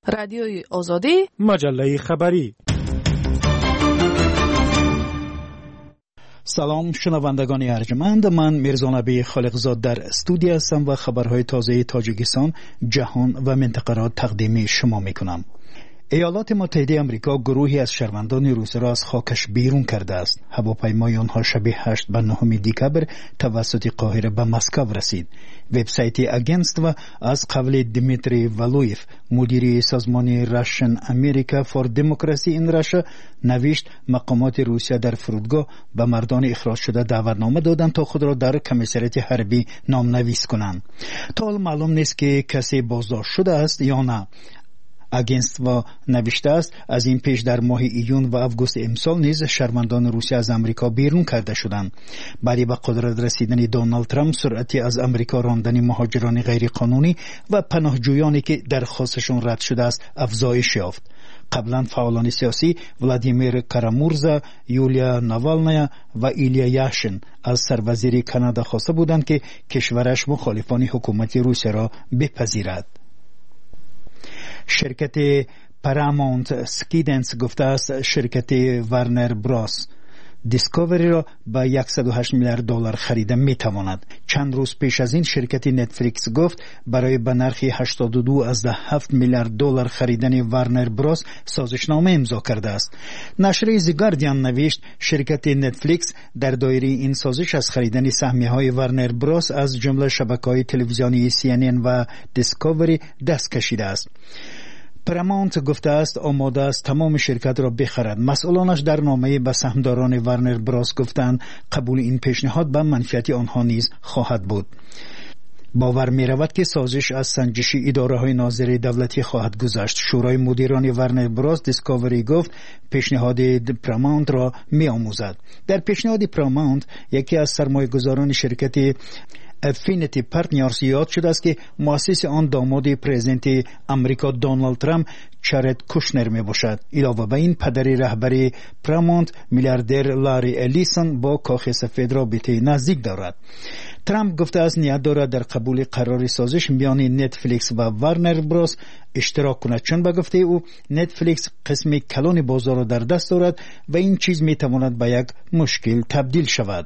رادیوی آزادی، مجله خبری. سلام شنوندگان ارجمند، من میرزا نبی خالقزاد در استودیو هستم و خبرهای تازه تاجیکستان، جهان و منطقه را تقدیم شما میکنم. ایالات متحده آمریکا گروهی از شهروندان روسیه را از خاکش بیرون کرده است. هواپیمای آنها شب 8 و 9 دکبر توسط قاهره به مسکو رسید. وبسایت اگنست و از قبل دیمیتری والویف، مدیر سازمان راشن امریکا فور دموکراسی این راشا، نوشت مقامات روسیه در فرودگاه به مردان اخراج شده دعوتنامه دادند تا خود را در کمیساریات حربی نامنویس کنند. تا حال معلوم نیست که کسی بازداشت شده است یا نه. اگنست و نوشته است از این پیش در ماه ایون و آگوست امسال نیز شهروندان روسیه از امریکا بیرون کرده شدند. برای به قدرت رسیدن دونالد ترامپ سرعتی از امریکا راندن مهاجران غیر قانونی و پناهجویانی که درخواستشون رد شده است افزایش یافت. قبلا فعالان سیاسی ولادیمیر کارامورزا، یولیا ناوالنایا و ایلیا یاشین از سروزیر کانادا خواسته بودند که کشورش مخالفان حکومت روسیه را بپذیرد. شرکت پارامونت سکیدنس گفته است شرکت ورنر براس دیسکاوری را به 108 میلیارد دلار خریده می تواند. چند روز پیش از این شرکت نتفلیکس گفت برای به نرخ 82.7 میلیارد دلار خریدن ورنر براس سازشنامه امضا کرده است. نشریه The Guardian نوشت شرکت نتفلیکس در دایره این سازش از خریدن سهمیه‌های ورنر براس از جمله شبکه‌های تلویزیونی CNN و دیسکاوری دست کشیده است. پارامونت گفته است آماده است تمام شرکت را بخرد. مسئولانش در نامه به سهامداران ورنر براس گفتند قبول این پیشنهاد به منفعت آنها نیز خواهد بود. باور می رود که سازش از سنجش اداره های ناظر دولتی خواهد گذشت. شورای مدیران ورنر براس دیسکاوری گفت پیشنهاد پارامونت را می آموزد. در پیشنهاد پارامونت یکی از سرمایه گذاران شرکت افینیتی پارتنرز یاد شده است که مؤسس آن داماد پرزیدنت امریکا دونالد ترامپ چارت کوشنر می باشد. علاوه بر این پدر رهبر پارامونت میلیاردر لاری الیسون با کاخ سفید رابطه نزدیک دارد. ترامپ گفته است نیت دارد در قبول قرار سازش میان نتفلیکس و ورنر براس اشتراک کند، چون به گفته او نتفلیکس قسم کلان بازار را در دست دارد و این چیز می تواند به یک مشکل تبدیل شود.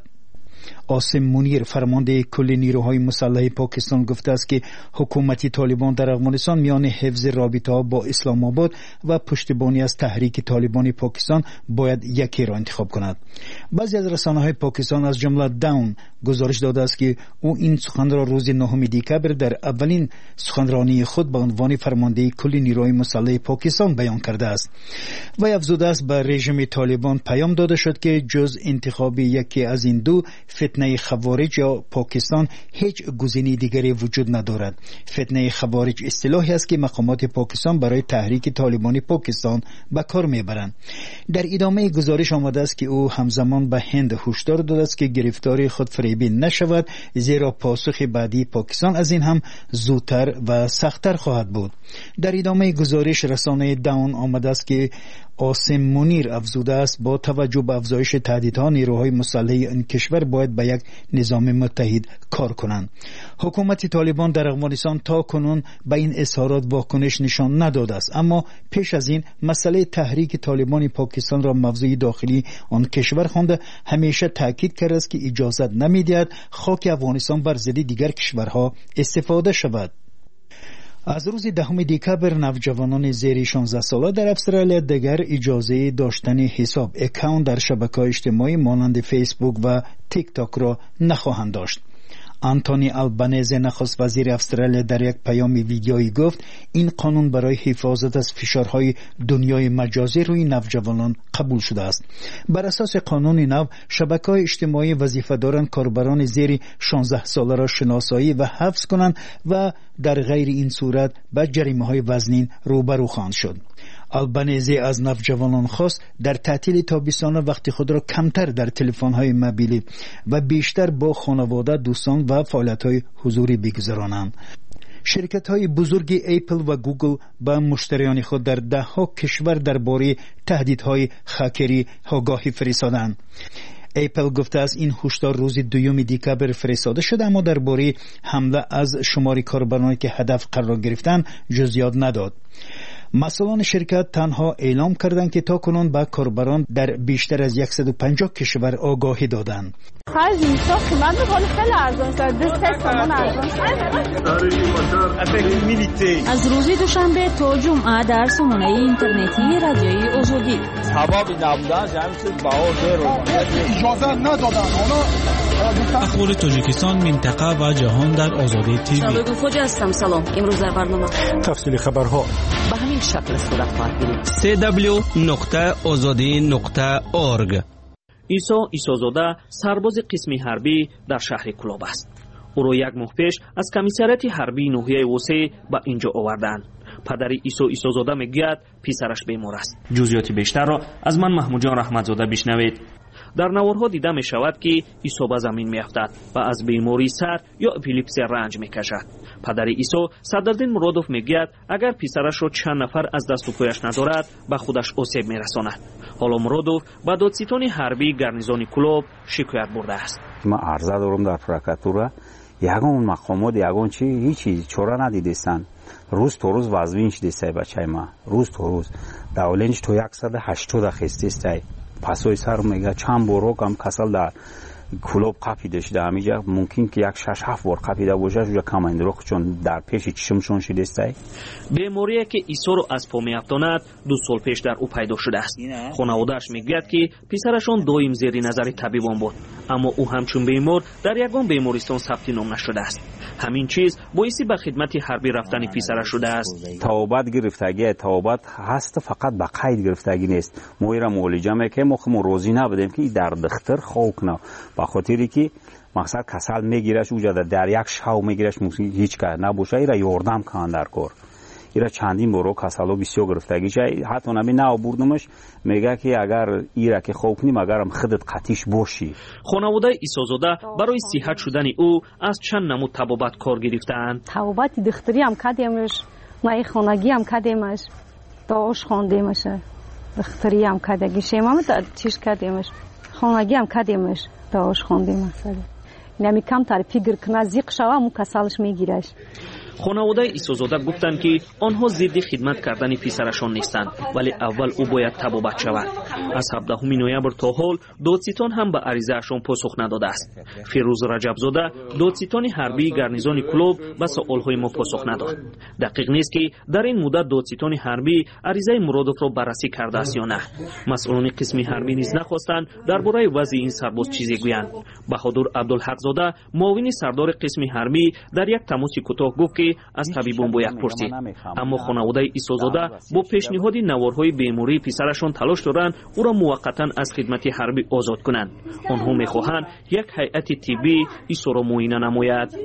عاصم منیر فرمانده کل نیروهای مسلح پاکستان گفته است که حکومت طالبان در افغانستان میان حفظ رابطه ها با اسلام آباد و پشتیبانی از تحریک طالبان پاکستان باید یکی را انتخاب کند. بعضی از رسانه‌های پاکستان از جمله داون گزارش داده است که او این سخن را روز 9 دکبر در اولین سخنرانی خود به عنوان فرمانده کل نیروهای مسلح پاکستان بیان کرده است. و افزوده است به رژیم طالبان پیام داده شد که جز انتخاب یکی از این دو فتنه خوارج یا پاکستان هیچ گزینه دیگری وجود ندارد. فتنه خوارج اصطلاحی است که مقامات پاکستان برای تحریک طالبان پاکستان به کار میبرند. در ادامه گزارش آمده است که او همزمان به هند هشدار داده است که گرفتار خودفریبی نشود، زیرا پاسخ بعدی پاکستان از این هم زودتر و سختتر خواهد بود. در ادامه گزارش رسانه داون آمده است که عاصم منیر افزوده است با توجه به افزایش تهدیدها نیروهای مسلح این کشور باید به یک نظام متحد کار کنند. حکومت طالبان در افغانستان تا کنون به این اظهارات واکنش نشان نداده است، اما پیش از این مسئله تحریک طالبان پاکستان را موضوع داخلی آن کشور خوانده همیشه تاکید کرده است که اجازه نمیدهد خاک افغانستان بر ضد دیگر کشورها استفاده شود. از روز 10 دکبر نوجوانان زیر 16 ساله در استرالیا دیگر اجازه داشتن حساب اکاونت در شبکه‌های اجتماعی مانند فیسبوک و تیک تاک را نخواهند داشت. آنتونی آلبانیزی نخست وزیر استرالیا در یک پیام ویدیویی گفت این قانون برای حفاظت از فشارهای دنیای مجازی روی نوجوانان قبول شده است. بر اساس قانون نو شبکه‌های اجتماعی وظیفه دارند کاربران زیر 16 ساله را شناسایی و حفظ کنند و در غیر این صورت به جریمه‌های وزنین روبرو خواهند شد. آلبانیزی از نوجوانان خواست در تعطیل تابستان وقت خود را کمتر در تلفن‌های موبیلی و بیشتر با خانواده، دوستان و فعالیت‌های حضوری بگذرانند. شرکت‌های بزرگ اپل و گوگل به مشتریان خود در 10 کشور درباره تهدیدهای هکری آگاهی فرستادند. اپل گفته است این هشدار روز 2 دکبر فرستاده شده، اما درباره حمله از شماری کاربرانی که هدف قرار گرفتند جزئیات نداد. مسئولان شرکت تنها اعلام کردند که تاکنون به کاربران در بیشتر از 150 کشور آگاهی دادند. خرج میساخت من به خیلی ارزان است. 2 تومان ارزان. از روز دوشنبه تا جمعه در سامانه اینترنتی رادیوی آزادی. سبب نبودن همین باور اجازه ندادن. اخبار تاجیکستان، منطقه و جهان در آزادی تیوی. سلام فوجی هستم. سلام. امروز در برنامه تفصیل خبرها به همین شکل صورت خواهد گرفت. www.azadi.org. عیسی عیسی‌زاده سرباز قسمی حربی در شهر کلاب است. او را 1 ماه پیش از کمیسریات حربی ناحیه وسه به اینجا آوردند. پدر عیسی عیسی‌زاده میگوید پسرش بیمار است. جزئیات بیشتر را از من محمود جان رحمتزاده بشنوید. در نوارها دیده می شود که عیسی به زمین می افتد و از بیماری سر یا اپیلپسی رنج می کشد. پدر عیسی صدرالدین مرادوف می گوید اگر پسرش را چند نفر از دست و پایش ندارد به خودش آسیب می رساند. حالا مرادوف به دادستان حربی گارنیزون کلوب شکایت برده است. ما عرضه دارم در پروکاتورا یگان مقامات یگان هیچی چاره ندیدستن. روز تو روز وزبین شدیسته بچه ما روز تو روز دولنج تو 180 خستیسته پسوی سر میگه چند بارو کم کسل در کلوب قپیده شده همیجا ممکن که 6-7 بار قپیده باشه جو کم اندروخ چون در پیش چشمشون شدیسته. بیماری که عیسی رو از پا میافتاند 2 سال پیش در او پیدا شده است. خانواده‌اش میگوید که پسرشون دائم زیر نظر طبیبان بود، اما او همچون بیمار در یگان بیمارستان ثبت نام نشده است. همین چیز باعث به خدمت حربی رفتن پسرش شده است. توبت گرفتگی توبت هست، فقط به قید گرفتگی نیست. ما را معالجه میکنیم ما روزی نبودیم که در دختر خوک نه به خاطری که مقصد کسل میگیرش اوجا در 1 شو میگیرش هیچ کار نباشه ایرا یاردم کن در کار ایرا چندین بارو کسلو بسیار گرفتگی شه حتی نمی نه بردمش میگه که اگر ایرا که خوب نیم اگرم خودت قطیش باشی. خانواده عیسی‌زاده برای صحت شدن او از چند نمود طبابت کار گرفتند. طبابت دختری هم کردیمش، مای خانگی هم کردیمش، داش خواندیمش، دختری هم کردیمش، ما چیش کردیمش، خانگی هم کردیمش، داش خواندیمش. نمی کم تعریفی گرکنه زیق شوه مو کسالش میگیرش. خانواده عیسی‌زاده گفتند که آنها ضد خدمت کردن پسرشان نیستند، ولی اول او باید طبابت شود. از 17 نوامبر تا حال دادستان هم به عریضه‌شان پاسخ نداده است. فیروز رجبزاده دادستان حربی گارنیزون کلوب به سوال‌های ما پاسخ نداد. دقیق نیست که در این مدت دادستان حربی عریضه مرادوف را بررسی کرده است یا نه. مسئولان قسمی حربی نیز نخواستند درباره وضع این سرباز چیزی گویند. بهادر عبدالحق‌زاده معاون سردار قسمی حربی در یک تماس کوتاه گفت که از طبیبان باید پرسید، اما خانواده عیسی‌زاده با پیشنهاد نوارهای بیماری پسرشان تلاش دارند او را موقتا از خدمت حربی آزاد کنند. آنها می‌خواهند یک هیئت طبی عیسی را معاینه نماید.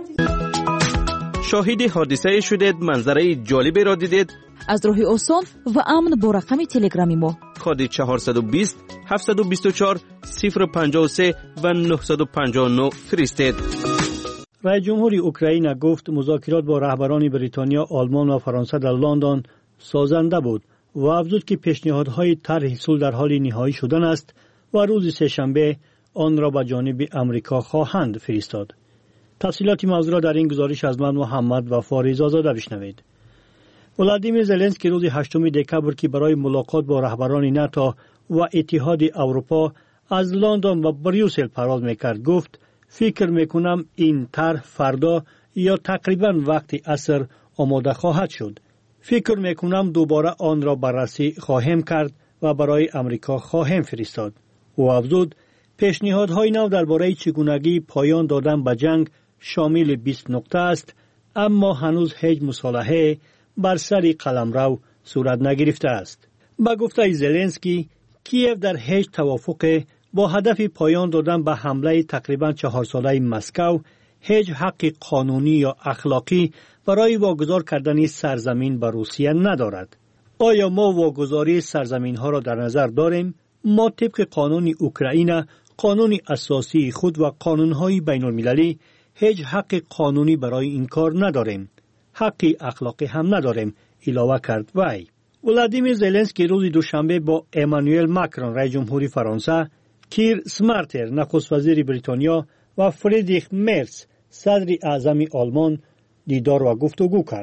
شاهد حادثه شدید، منظره جالبی را دیدید؟ از راه آسان و امن با رقم تلگرامی ما کد 420 724 053 و 959 فرستید. رئیس جمهوری اوکراین گفت مذاکرات با رهبران بریتانیا، آلمان و فرانسه در لندن سازنده بود و افزود که پیشنهادهای طرح صلح در حال نهایی شدن است و روز سه‌شنبه آن را به جانب امریکا خواهند فرستاد. تفصیلات موضوع در این گزارش از من محمد و فاریز آزاده بشنوید. ولادیمیر زلنسکی روز 8 دکبر که برای ملاقات با رهبران ناتو و اتحاد اروپا از لندن و بریوسل پرواز میکرد گفت فکر میکنم این طرح فردا یا تقریبا وقت عصر آماده خواهد شد. فکر میکنم دوباره آن را بررسی خواهیم کرد و برای امریکا خواهیم فرستاد. او افزود پیشنهادهای نو درباره چگونگی پایان دادن به جنگ شامل 20 نکته است، اما هنوز هیچ مصالحه بر سر قلمرو صورت نگرفته است. با گفته زلنسکی کیف در هیچ توافق با هدف پایان دادن به حمله تقریبا 4 ساله مسکو هیچ حق قانونی یا اخلاقی برای واگذار کردن سرزمین به روسیه ندارد. آیا ما واگذاری سرزمین ها را در نظر داریم؟ ما طبق قانون اوکراین، قانون اساسی خود و قانون های بین المللی هیچ حق قانونی برای این کار نداریم. حقی اخلاقی هم نداریم، اضافه کرد وی. ولادیمیر زلنسکی روز دوشنبه با امانوئل ماکرون رئیس جمهوری فرانسه، کیر سمارتر نخست وزیر بریتانیا و فریدریخ مرز صدر اعظم آلمان دیدار و گفتگو کرد.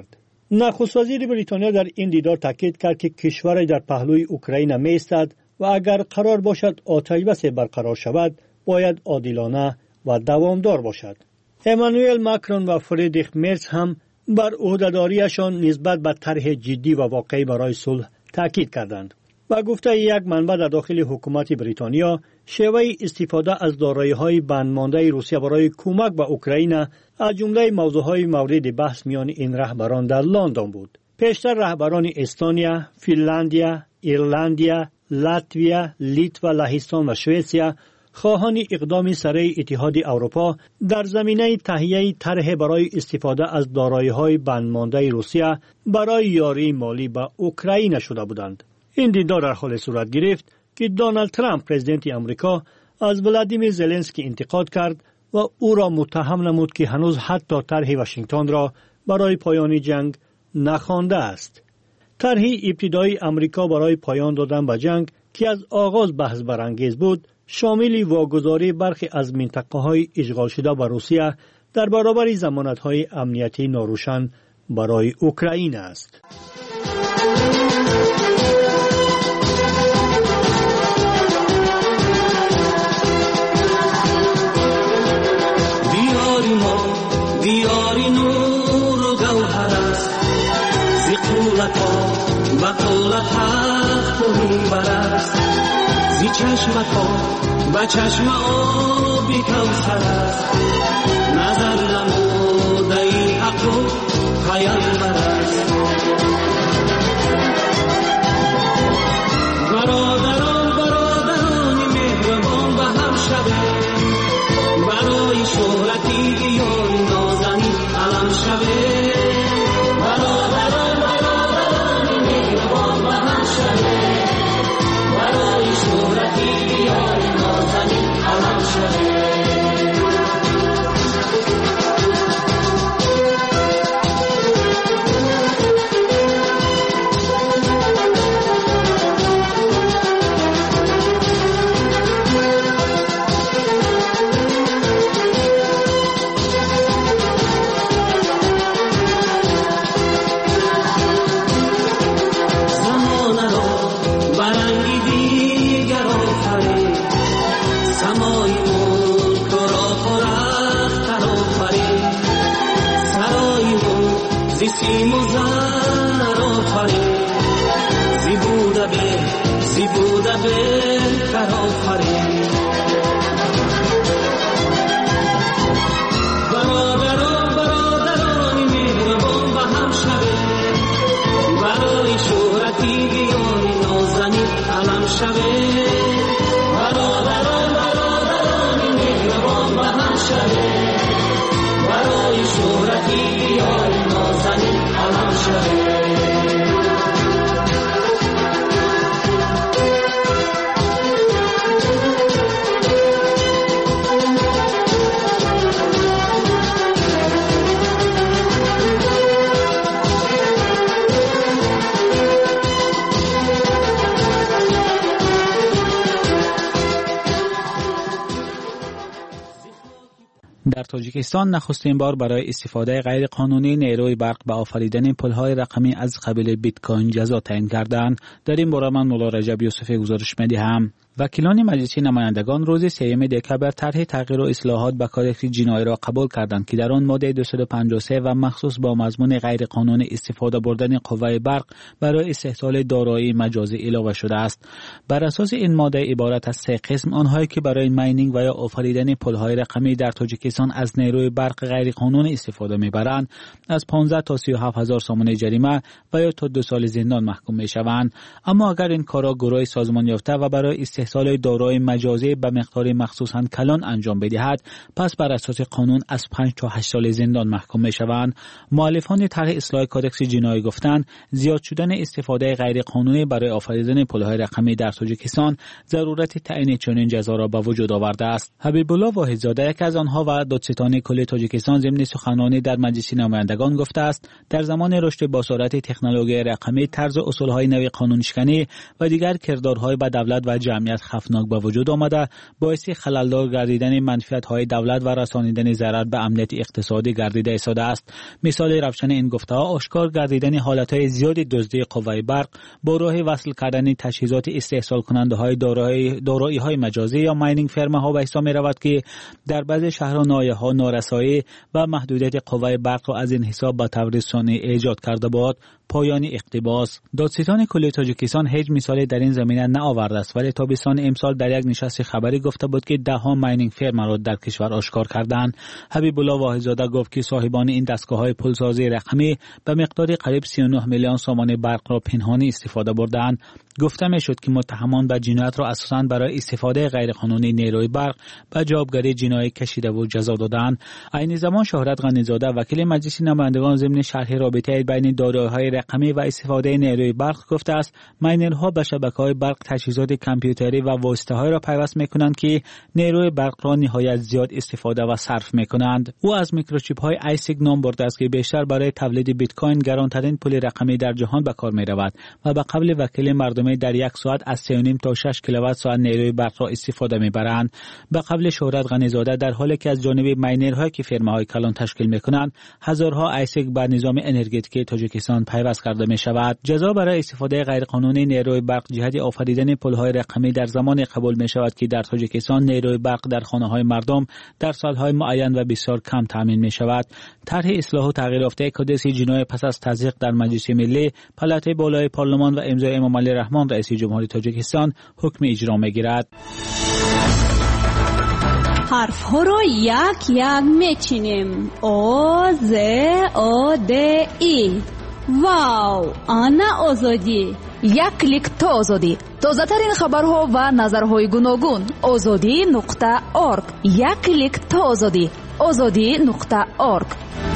نخست وزیر بریتانیا در این دیدار تاکید کرد که کشور در پهلوی اوکراین می‌ایستد و اگر قرار باشد آتش‌بس برقرار شود باید عادلانه و دوامدار باشد. امانوئل ماکرون و فریدریخ مرز هم بر عهده‌داریشان نسبت به طرح جدی و واقعی برای صلح تاکید کردند. و گفته یک منبع در داخل حکومت بریتانیا، شیوه استفاده از دارایی‌های بندمانده روسیه برای کمک به اوکراین از جمله موضوعهای مورد بحث میان این رهبران در لندن بود. پیشتر رهبران استونیا، فنلاندیا، ایرلندیا، لاتویا، لیتوا، لهستان و سوئیسیا خواهان اقدام سریع اتحاد اروپا در زمینه تهیه طرح برای استفاده از دارایی‌های بندمانده روسیه برای یاری مالی به اوکراین شده بودند. این دیدار در حال صورت گرفت که دونالد ترامپ پرزیدنت آمریکا از ولادیمیر زلنسکی انتقاد کرد و او را متهم نمود که هنوز حتی طرح واشنگتن را برای پایان جنگ نخوانده است. طرح ابتدایی آمریکا برای پایان دادن به جنگ که از آغاز بحث برانگیز بود، شامل واگذاری برخی از منطقه‌های اشغال شده به روسیه در برابر ضمانت‌های امنیتی ناروشن برای اوکراین است. دیاری نور و گوهر است زی قولت ها و قولت حق و میبر است زی چشمت ها و چشم آبی کوثر است نظر نموده ای حق و پیامبر است. برادران مهربان به هم شده برای شهرتی یاری نازنی علم شده. برادران مهربان به هم شده برای شهرتی یاری نازنی علم شده. در تاجیکستان نخستین بار برای استفاده غیر قانونی نیروی برق به آفریدن پل‌های رقمی از قبیل بیت کوین جزا تعیین کردند. در این باره من مولا رجب یوسفی گزارش می‌دهم. وکیلان مجلس نمایندگان روز 3 دکبر طرح تغییر و اصلاحات به کودکس جنایی را قبول کردند که در آن ماده 253 و مخصوص با مضمون غیر قانونی استفاده بردن قوه برق برای استحصال دارایی مجازی علاوه شده است. بر اساس این ماده عبارت از 3 قسم، آنهایی که برای ماینینگ و یا آفریدن پل‌های رقمی در تاجیکستان از نیروی برق غیر قانونی استفاده می‌برند از 15 تا 37000 سامانه جریمه و یا تا 2 سال زندان محکوم می‌شوند. اما اگر این کارا گروه سازمان یافته و برای استحصال دارایی مجازی به مقدار مخصوصاً کلان انجام بدهد، پس بر اساس قانون از 5 تا 8 سال زندان محکوم می‌شوند. مؤلفان طرح اصلاح کودکس جنایی گفتند زیاد شدن استفاده غیر قانونی برای آفریدن پل‌های رقمی در تاجیکستان ضرورت تعیین چنین جزا را به وجود آورده است. حبیب الله واحدزاده یک از آنها و دادستان کل تاجیکستان ضمن سخنرانی در مجلس نمایندگان گفته است در زمان رشد با سرعت تکنولوژی رقمی، طرز اصولهای نوی قانونشکنی و دیگر کردارهای به دولت و جمعیت وضعیت خفناک به وجود آمده باعث خللدار گردیدن منفعت‌های دولت و رسانیدن ضرر به امنیت اقتصادی گردیده ایستاده است. مثال روشن این گفته‌ها آشکار گردیدن حالت‌های زیاد دزدی قوه برق با راه وصل کردن تجهیزات استحصال کننده‌های دارایی‌های مجازی یا ماینینگ فرم‌ها به حساب می‌رود که در بعضی شهرها نایه‌ها نارسایی و محدودیت قوه برق را از این حساب به طور ثانی ایجاد کرده بود. پایان اقتباس. دادستان کلی تاجیکستان هیچ مثالی در این زمینه نآورده است، ولی تابستان امسال در یک نشست خبری گفته بود که ده‌ها ماینینگ فرم را در کشور آشکار کردند. حبیب الله واحدزاده گفت که صاحبان این دستگاه‌های پولسازی رقمی به مقدار قریب 39 میلیون سامان برق را پنهانی استفاده بردند. گفته میشد که متهمان به جنایت را اساساً برای استفاده غیرقانونی نیروی برق به جوابگری جنایی کشیده و جزا دادند. عین زمان شهرت غنی‌زاده وکیل مجلس نمایندگان ضمن شرح رابطه بین دارایی‌های رقمی و استفاده نیروی برق گفته است ماینرها به شبکه‌های برق تجهیزات کامپیوتری و واسطه‌های را پیوست می‌کنند که نیروی برق را نهایت زیاد استفاده و صرف می‌کنند. او از میکروچیپ‌های آیسیک نام برده است که بیشتر برای تولید بیت کوین گرانترین پول رقمی در جهان به کار می‌رود و به قبل وکیل مردمی در یک ساعت از 3.5 تا 6 کیلووات ساعت نیروی برق را استفاده می‌برند. به قبل شهرت غنی‌زاده در حالی که از جانب ماینرهایی که فرم‌های کلان تشکیل می‌کنند هزارها آیسیک بر نظام انرژتیکی تاجیکستان پیوست کرده می‌شود. جزا برای استفاده غیرقانونی نیروی برق جهت آفریدن پول‌های رقمی در زمان قبول می‌شود که در تاجیکستان نیروی برق در خانه‌های مردم در سال‌های معین و بسیار کم تامین می‌شود. طرح اصلاح و تغییر یافته کدس جنایی پس از تصدیق در مجلس ملی، پلات بالای پارلمان و امضای امام علی رحمان رئیس جمهوری تاجیکستان حکم اجرا می‌گیرد. حرف‌ها را یک یک می‌چینیم. او ز او د ای. واو، آنا آزادی. یک کلیک تا آزادی. تازه‌ترین خبرها و نظرهای گوناگون. azadi.org. یک کلیک تا آزادی. azadi.org.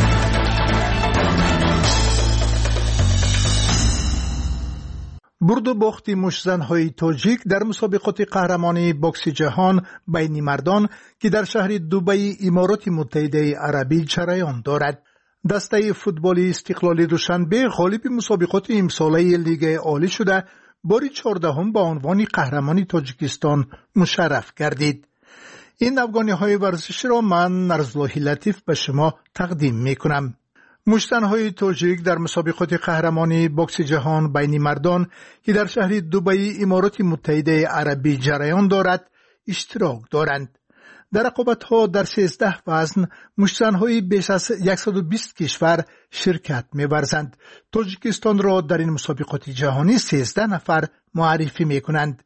برد و باخت مشت‌زن‌های تاجیک در مسابقات قهرمانی بوکس جهان بین مردان که در شهر دبی امارات متحده عربی جریان دارد. دسته فوتبال استقلالی دوشنبه غالب مسابقات امساله لیگ عالی شده بار 14 به عنوان قهرمانی تاجیکستان مشرف گردید. این افغانی‌های ورزشی را من نرزالله لطیف به شما تقدیم می‌کنم. مشت‌زن‌های تاجیک در مسابقات قهرمانی بوکس جهان بین مردان که در شهر دبی امارات متحده عربی جریان دارد اشتراک دارند. در رقابت‌ها در 13 وزن مشت‌زن‌های بیش از 120 کشور شرکت می‌ورزند. تاجیکستان را در این مسابقات جهانی 13 نفر معرفی می‌کنند.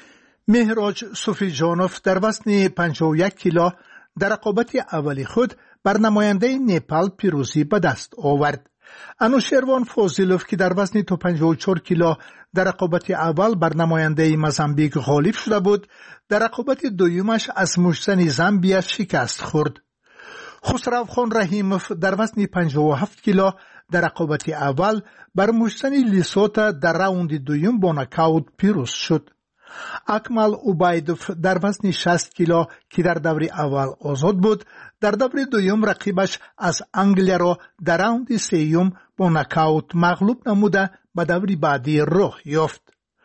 مهراج صوفی جانوف در وزن 51 کیلو در رقابت اولی خود بر نماینده نیپال پیروزی به دست آورد. انوشیروان فاضلوف که در وزن تا 54 کیلو در رقابت اول بر نماینده موزامبیک غالب شده بود، در رقابت دویمش از مشت‌زن زامبیا شکست خورد. خسرو خان رحیموف در وزن 57 کیلو در رقابت اول بر مشت‌زن لیسوتا در راوند دویم با نکاوت پیروز شد. اکمل اوبایدوف در وزن 60 کیلو که در دور اول آزاد بود، در دور دوم رقیبش از انگلیا را در راوند سوم با نکاوت مغلوب نموده به دور بعدی راه یافت.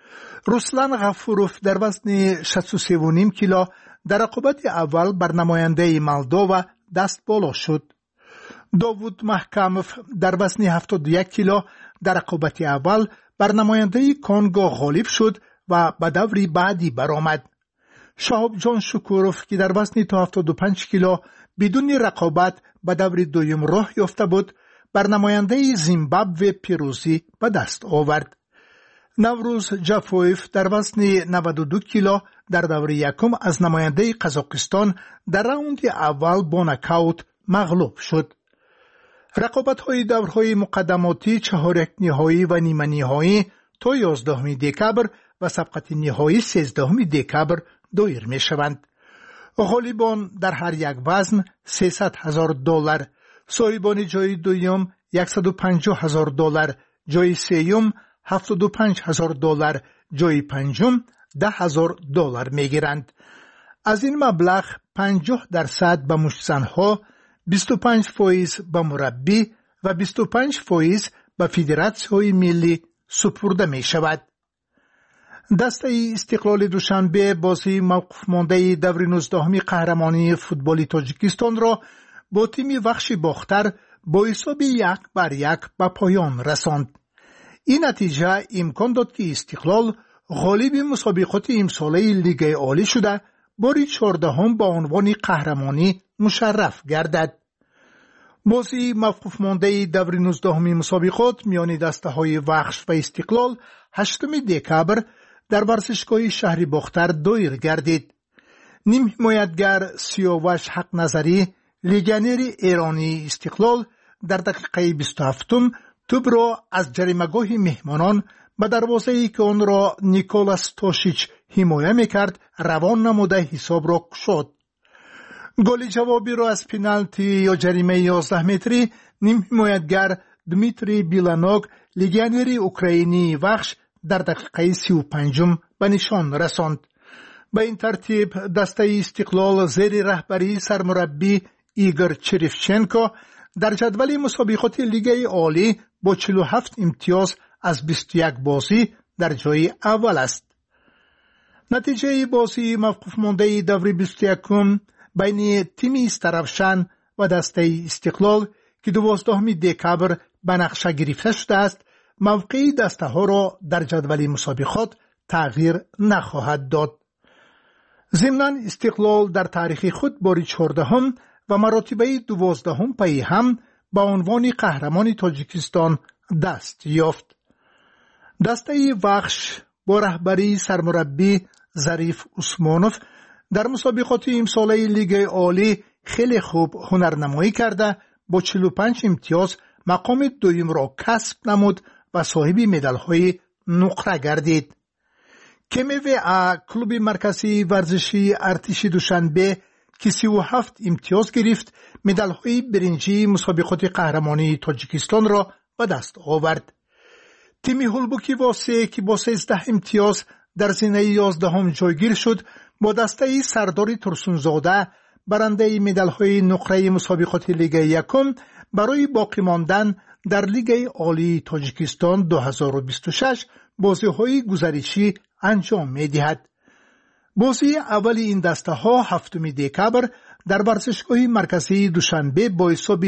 رسلان غفوروف در وزن 63.5 کیلو در رقابت اول بر نماینده مولدووا دست بالا شد. داوود محکموف در وزن 71 کیلو در رقابت اول بر نماینده کنگو غالب شد و به دور بعدی برآمد. شهاب جان شکوروف که در وزن تا 75 کیلو بدون رقابت به دور دوم راه یافته بود، بر نماینده زیمبابوه پیروزی به دست آورد. نوروز جافویف در وزن 92 کیلو در دور یکم از نماینده قزاقستان در راوند اول با نکاوت مغلوب شد. رقابت‌های دورهای مقدماتی چهارک نهایی و نیمه نهایی تا 11 دکبر و سبقت نهایی 13 دکبر دایر می شوند. غالبان در هر یک وزن $300,000، صاحبان جای دوم $150,000، جای سوم $75,000، جای پنجم $10,000 می گیرند. از این مبلغ 50% به مشت‌زن‌ها، 25% به مربی و 25% به فدراسیون ملی سپرده می شود. دسته استقلال دوشنبه بازی موقف مانده دور 19 قهرمانی فوتبال تاجیکستان را با تیم وخش باختر با حساب 1-1 به پایان رساند. این نتیجه امکان داد که استقلال غالب مسابقات امساله لیگ عالی شده باری 14 با عنوان قهرمانی مشرف گردد. بازی موقف مانده دور 19 مسابقات میان دسته های وخش و استقلال 8 دکبر در ورزشگاه شهر باختر دایر گردید. نیم حمایتگر سیاوش حق نظری لگنر ایرانی استقلال در دقیقه 27 توپ را از جریمه‌گاه مهمانان به دروازه‌ای که آن را نیکولاس توشیچ حمایت می‌کرد روان نموده حساب را گشود. گل جوابی را از پنالتی یا جریمه 11 متری نیم حمایتگر دمیتری بیلانوگ لگنر اوکراینی وخش در دقیقه 35 به نشان رساند. به این ترتیب دسته استقلال زیر رهبری سرمربی ایگور چریفچنکو در جدول مسابقات لیگ عالی با 47 امتیاز از 21 بازی در جای اول است. نتیجه بازی موقف مانده دور 21 بین تیم استرفشن و دسته استقلال که 12 دکبر به نقشه گرفته شده است موقع دسته ها را در جدول مسابقات تغییر نخواهد داد. ضمناً استقلال در تاریخ خود باری 14 و مراتبه 12 پی هم با عنوان قهرمان تاجیکستان دست یافت. دسته وخش با رهبری سرمربی ظریف عثمانوف در مسابقات امساله لیگ عالی خیلی خوب هنرنمایی کرده با 45 امتیاز مقام دوم را کسب نمود و صاحب مدال‌های نقره گردید. KMVA کلوب مرکزی ورزشی ارتش دوشنبه که 37 امتیاز گرفت مدال‌های برنجی مسابقات قهرمانی تاجیکستان را به دست آورد. تیم هولبوکی واسه که با 13 امتیاز در زینه 11 جایگیر شد با دسته سردار ترسونزاده برنده مدال‌های نقره مسابقات لیگ یکم برای باقی ماندن در لیگ عالی تاجیکستان 2026 بازی‌های گزارشی انجام می‌دهد. بازی اول این دسته ها 7 دکبر در ورزشگاه مرکزی دوشنبه با حساب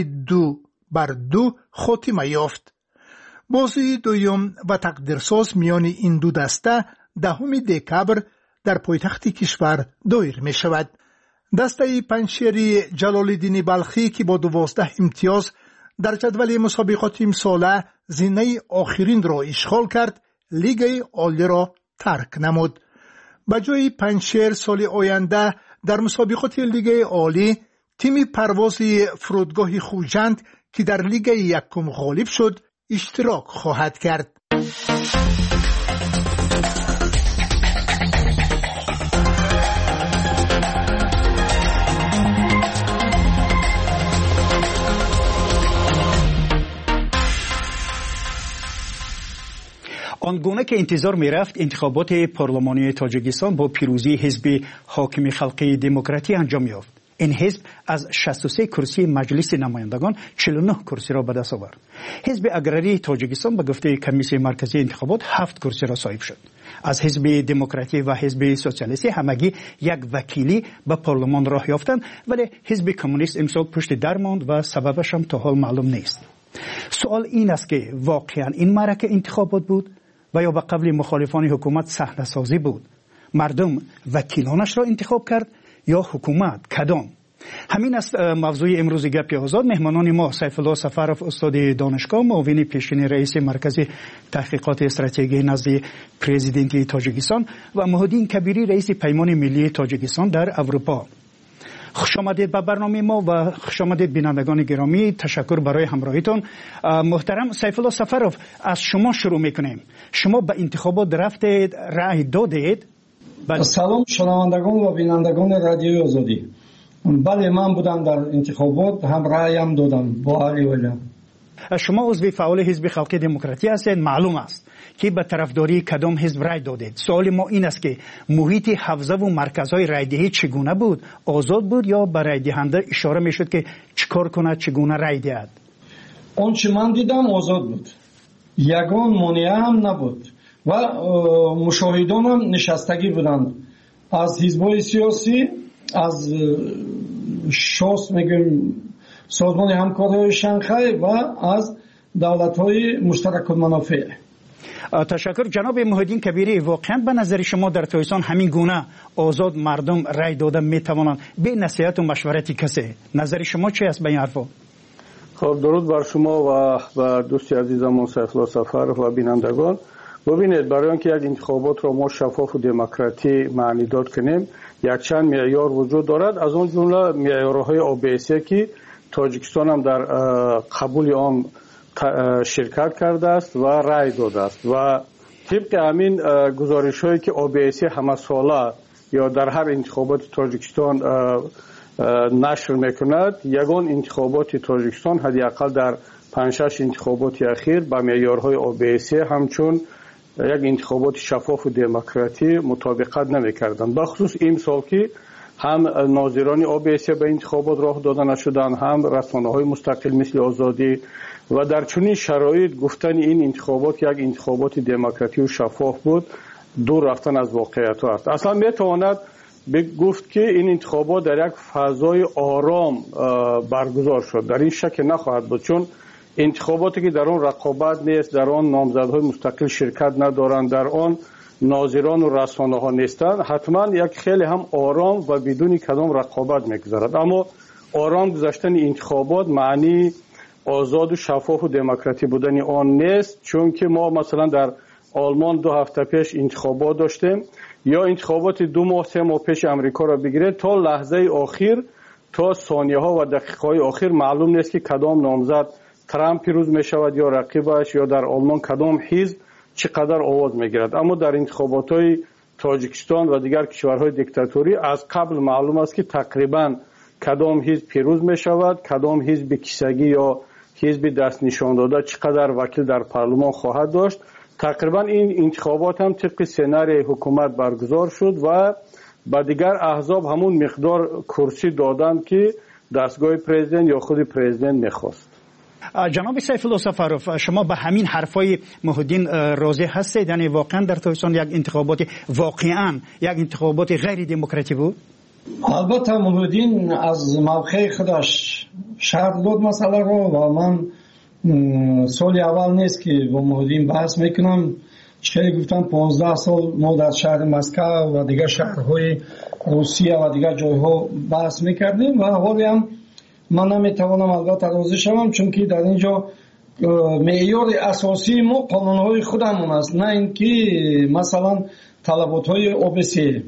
2-2 خاتمه یافت. بازی دوم و تقدیرساز میان این دو دسته 10 دکبر در پایتخت کشور دایر می شود. دسته پنجشیر جلال‌الدین بلخی که با 12 امتیاز در جدول مسابقات امساله زینه آخرین را اشغال کرد لیگ عالی را ترک نمود. به جای پنجشیر سال آینده در مسابقات لیگ عالی تیم پرواز فرودگاه خوجند که در لیگ یکم غالب شد اشتراک خواهد کرد. آنگونه که انتظار می رفت انتخابات پارلمانی تاجیکستان با پیروزی حزب حاکم خلقی دموکراتی انجام یافت. این حزب از 63 کرسی مجلس نمایندگان 49 کرسی را به دست آورد. حزب اگراری تاجیکستان به گفته کمیسیون مرکزی انتخابات 7 کرسی را صاحب شد. از حزب دموکراتی و حزب سوسیالیستی همگی یک وکیلی به پارلمان راه یافتند، ولی حزب کمونیست امسال پشت در ماند و سببش هم تا حال معلوم نیست. سوال این است که واقعا این معرکه انتخابات بود و یا به قبل مخالفان حکومت صحنه سازی بود؟ مردم وکیلانش را انتخاب کرد یا حکومت؟ کدام؟ همین است موضوع امروز گپ آزاد. مهمانان ما سیف الله سفرов استاد دانشگاه، معاون پیشین رئیس مرکز تحقیقات استراتژی نزد پرزیدنت تاجیکستان و مهدین کبیری رئیس پیمان ملی تاجیکستان در اروپا. خوش آمدید به برنامه ما و خوش آمدید بینندگان گرامی. تشکر برای همراهیتون. محترم سیف الله سفرов، از شما شروع میکنیم. شما به انتخابات رفتید، رأی دادید؟ سلام شنوندگان و بینندگان رادیوی آزادی. بله، من بودم در انتخابات، هم رأیم دادم با علی ولی. شما عضو فعال حزب خلقی دموکراتی هستید، معلوم است که به طرفداری کدام حزب رای دادید. سوال ما این است که محیط حوزه و مرکزهای رایدهی چگونه بود؟ آزاد بود یا به رای دهنده اشاره میشد که چیکار کند، چگونه رای دهد؟ آنچه من دیدم آزاد بود، یگان مانع هم نبود. و مشاهدان هم نشستگی بودند از حزب‌های سیاسی، از شاس میگیم سازمان همکاری شانگهای و از دولت‌های مشترک المنافع. تشکر جناب محیدین کبیری. واقعا به نظر شما در تایستان همین گونه آزاد مردم رای داده میتوانند به نصیحت و مشورت کسی؟ نظر شما چی است به این حرفا؟ خب درود بر شما و دوستی عزیزمون سیفالله سفر و بینندگان. ببینید برای اینکه یک انتخابات را ما شفاف و دموکراتی معنی داد کنیم یک چند معیار وجود دارد، از اون جمله معیارهای OBSE که تاجیکستان هم در قبول آن شرکت کرده است و رای داده است و طبق همین گزارش هایی که OBSE همه ساله یا در هر انتخابات تاجیکستان نشر میکند، یگان انتخابات تاجیکستان حداقل در 5-6 انتخابات اخیر با معیارهای OBSE همچون یک انتخابات شفاف و دموکراتی مطابقت نمیکردند. بخصوص این سال که هم ناظران OBSE به انتخابات راه داده نشدند، هم رسانه‌های مستقل مثل آزادی، و در چنین شرایط گفتن این انتخابات یک انتخابات دموکراتی و شفاف بود دور رفتن از واقعیت است. اصلا میتواند گفت که این انتخابات در یک فضای آرام برگزار شد. در این شک نخواهد بود، چون انتخاباتی که در آن رقابت نیست، در آن نامزدهای مستقل شرکت ندارند، در آن ناظران و رسانه ها نیستند، حتما یک خیلی هم آرام و بدون کدام رقابت میگذرد. اما آرام گذشتن انتخابات معنی آزاد و شفاف و دموکراتی بودن آن نیست، چون که ما مثلا در آلمان 2 هفته پیش انتخابات داشتیم، یا انتخابات 2 ماه 3 ماه پیش امریکا را بگیرید، تا لحظه آخر، تا ثانیه ها و دقیقه های آخر معلوم نیست که کدام نامزد ترامپ پیروز می شود یا رقیبش، یا در آلمان کدام حزب چقدر آواز می گیرد. اما در انتخابات های تاجیکستان و دیگر کشورهای دیکتاتوری از قبل معلوم است که تقریبا کدام حزب پیروز می شود، کدام حزب کیسگی یا حزب دست نشان داده چقدر وکیل در پارلمان خواهد داشت. تقریبا این انتخابات هم طبق سناریوی حکومت برگزار شد و با دیگر احزاب همون مقدار کرسی دادند که دستگاه پرزیدنت یا خود پرزیدنت میخواست. جناب سیفالله سفروف، شما به همین حرفای محیدین راضی هستید؟ یعنی واقعا در تایستان یک انتخابات غیر دموکراتی بود؟ البته محیدین از موقع خودش شرح داد مسئله رو و من سال اول نیست که با محیدین بحث میکنم. چه گفتم 15 سال ما در شهر مسکو و دیگر شهرهای روسیه و دیگر جایها بحث میکردیم و حالی هم من نمیتوانم البته راضی شوم، چون که در اینجا معیار اساسی ما قانونهای خودمون است، نه اینکه مثلا طلباتهای OBSE.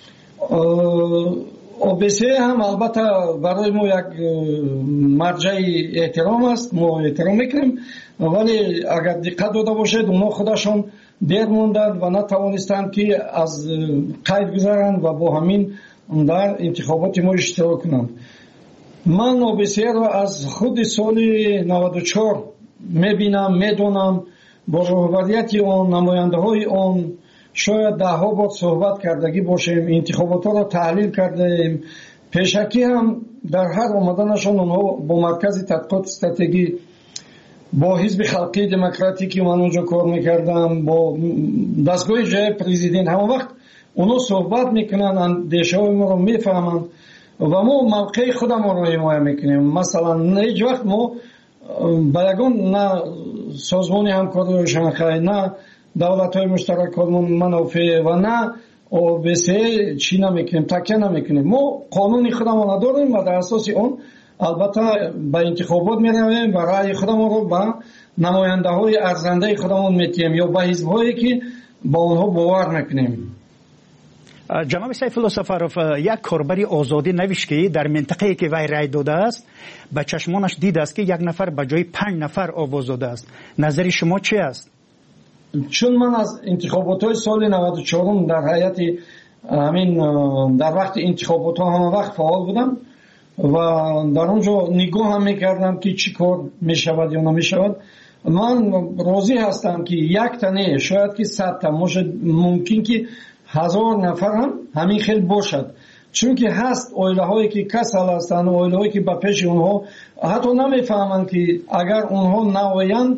OBSE هم البته برای ما یک مرجع احترام است، ما احترام میکنیم، ولی اگر دقت داده باشید اونا خودشون دیر موندند و نتوانستند که از قید گذارند و با همین در انتخابات ما اشتراک کنند. من OBSE را از خود سال 94 میبینم، میدونم، با رهبریت آن، نماینده های آن شاید 10 بار صحبت کردگی باشیم، انتخابات را تحلیل کردیم. پیشکی هم در هر آمدنشان اونها با مرکز تحقیقات استراتژی، با حزب خلقی دموکراتیکی من اونجا کار میکردم، با دستگاه جای پرزیدنت، همه وقت اونا صحبت میکنن، اندیشه های ما رو میفهمن و ما موقع خودم رو حمایت میکنیم. مثلا هیچ وقت ما با یگان نه سازمان همکاری شانگهای، نه دولت‌های مشترک منافع و نه OBSE چی نمیکنیم، تکیه نمیکنیم. ما قانون خودمون داریم و در اساس اون البته به انتخابات میرویم و رأی خودمون رو به نماینده های ارزنده خودمون میتیم یا به حزب هایی که با اونها باور میکنیم. جناب سیفالله سفروف، یک کاربری آزادی نوشت که در منطقه‌ای که وی رای داده است به چشمانش دید است که 1 نفر به جای 5 نفر آواز داده است. نظر شما چی است؟ چون من از انتخابات های سال 94 در هیئت همین در وقت انتخابات ها همه وقت فعال بودم و در اونجا نگاه هم میکردم که چی کار میشود یا نمیشود. من راضی هستم که 1 تنه شاید که 100 تا ممکن که 1000 نفر هم همین خیلی باشد، چون که هست اویله هایی که کسل هستند، اویله هایی که با پیش اونها حتی نمیفهمند که اگر اونها نوایند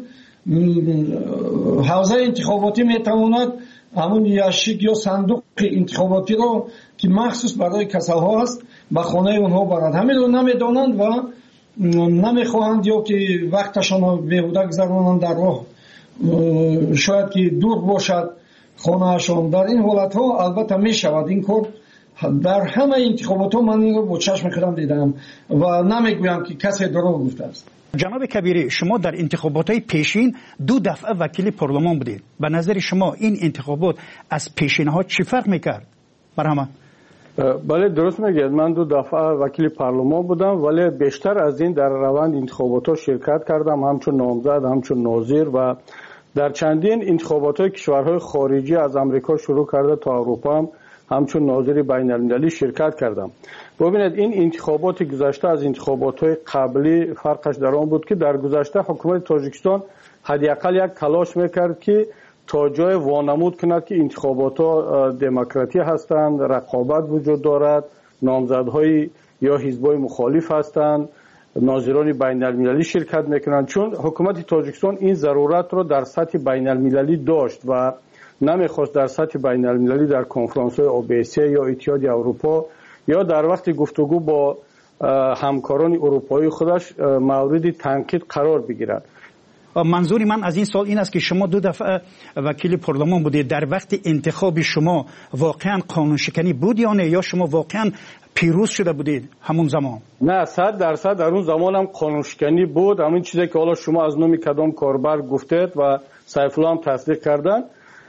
حوزه انتخاباتی میتواند همون یاشیک یا صندوق انتخاباتی رو که مخصوص برای کسل‌ها است به خانه اونها برند. همین رو نمیدانند و نمیخواهند یا که وقتشان رو بیهوده گذرانند در راه، شاید که دور باشد خانهشان. در این حالت ها البته می شود این کار. در همه انتخابات ها من این رو با چشم خودم دیدم و نمیگویم که کسی دروغ گفته است. جناب کبیری، شما در انتخابات های پیشین 2 دفعه وکیل پارلمان بودید. به نظر شما این انتخابات از پیشین ها چی فرق میکرد برام؟ بله درست میگید. من 2 دفعه وکیل پارلمان بودم ولی بیشتر از این در روند انتخابات ها شرکت کردم، همچون نامزد، همچون ناظر و در چندین انتخابات های کشورهای خارجی از امریکا شروع کرده تا اروپا هم همچون ناظر بین المللی شرکت کردم. ببینید این انتخابات گذشته از انتخابات های قبلی فرقش در آن بود که در گذشته حکومت تاجیکستان حداقل یک تلاش میکرد که تا جای وانمود کند که انتخابات ها دموکراتی هستند، رقابت وجود دارد، نامزدهای یا حزبای مخالف هستند، ناظران بین المللی شرکت میکنند. چون حکومت تاجیکستان این ضرورت را در سطح بین المللی داشت و نمیخواست در سطح بین المللی در کنفرانس های OBSE یا اتحاد اروپا یا در وقت گفتگو با همکاران اروپایی خودش مورد تنقید قرار بگیرد. منظور من از این سال این است که شما 2 دفعه وکیل پارلمان بودید. در وقت انتخاب شما واقعا قانون شکنی بود یا نه، یا شما واقعا پیروز شده بودید همون زمان؟ نه 100% در اون زمان هم قانون شکنی بود. همین چیزی که حالا شما از نام کدام کاربر گفتید و سیف الله هم تصدیق کردن،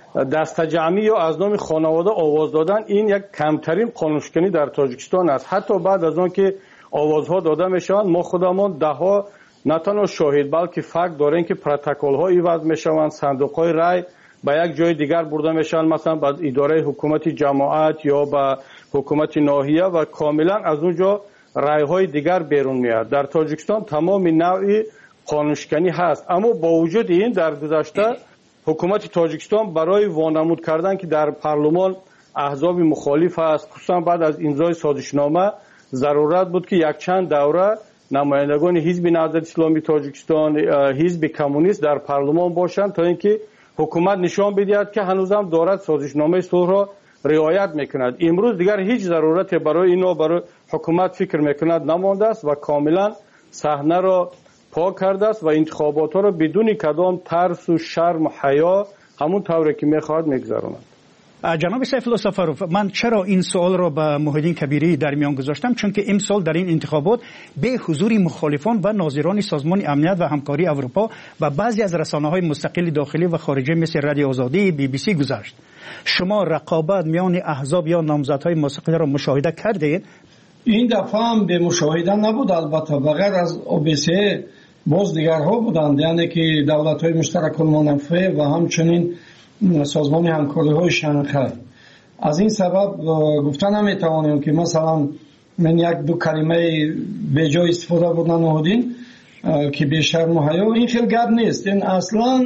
دست جمعی یا از نام خانواده آواز دادن این یک کمترین قانون شکنی در تاجیکستان است. حتی بعد از آن که آوازها داده میشوند ما خودمان دهها نه تنها شاهد بلکه فکت داریم که پروتکل ها ایواز میشوند، صندوق های رای به یک جای دیگر برده میشن، مثلا به اداره حکومت جماعت یا به حکومت ناحیه و کاملا از اونجا رای های دیگر بیرون میاد. در تاجیکستان تمام نوع قانون شکنی هست. اما با وجود این در گذشته حکومت تاجیکستان برای وانمود کردن که در پارلمان احزاب مخالف است، خصوصا بعد از امضای سازشنامه ضرورت بود که یک چند دوره نمایندگان حزب نهضت اسلامی تاجیکستان، حزب کمونیست در پارلمان باشند تا اینکه حکومت نشان بدهد که هنوزم دارد سازشنامه صلح را رعایت میکند. امروز دیگر هیچ ضرورت برای اینا برای حکومت فکر میکند نمانده است و کاملا صحنه را پاک کرده است و انتخابات ها را بدون کدام ترس و شرم و حیا همون طوری که میخواهد میگذراند. جناب سیف الله سفروف، من چرا این سوال را به محیدین کبیری در میان گذاشتم؟ چون که امسال در این انتخابات به حضور مخالفان و ناظران سازمان امنیت و همکاری اروپا و بعضی از رسانه‌های مستقل داخلی و خارجی مثل رادیو آزادی، BBC گذشت. شما رقابت میان احزاب یا نامزدهای مستقل را مشاهده کردید؟ این دفعه هم به مشاهده نبود، البته بغیر از OBSE باز دیگرها بودند، یعنی که دولت‌های مشترک المنافع و همچنین سازمان همکاری های شانگهای. از این سبب گفتن نمیتوانیم که مثلا من 1-2 کلمه به جای استفاده بودن نهادین که به شرم و حیا، این خیلی گپ نیست. این اصلا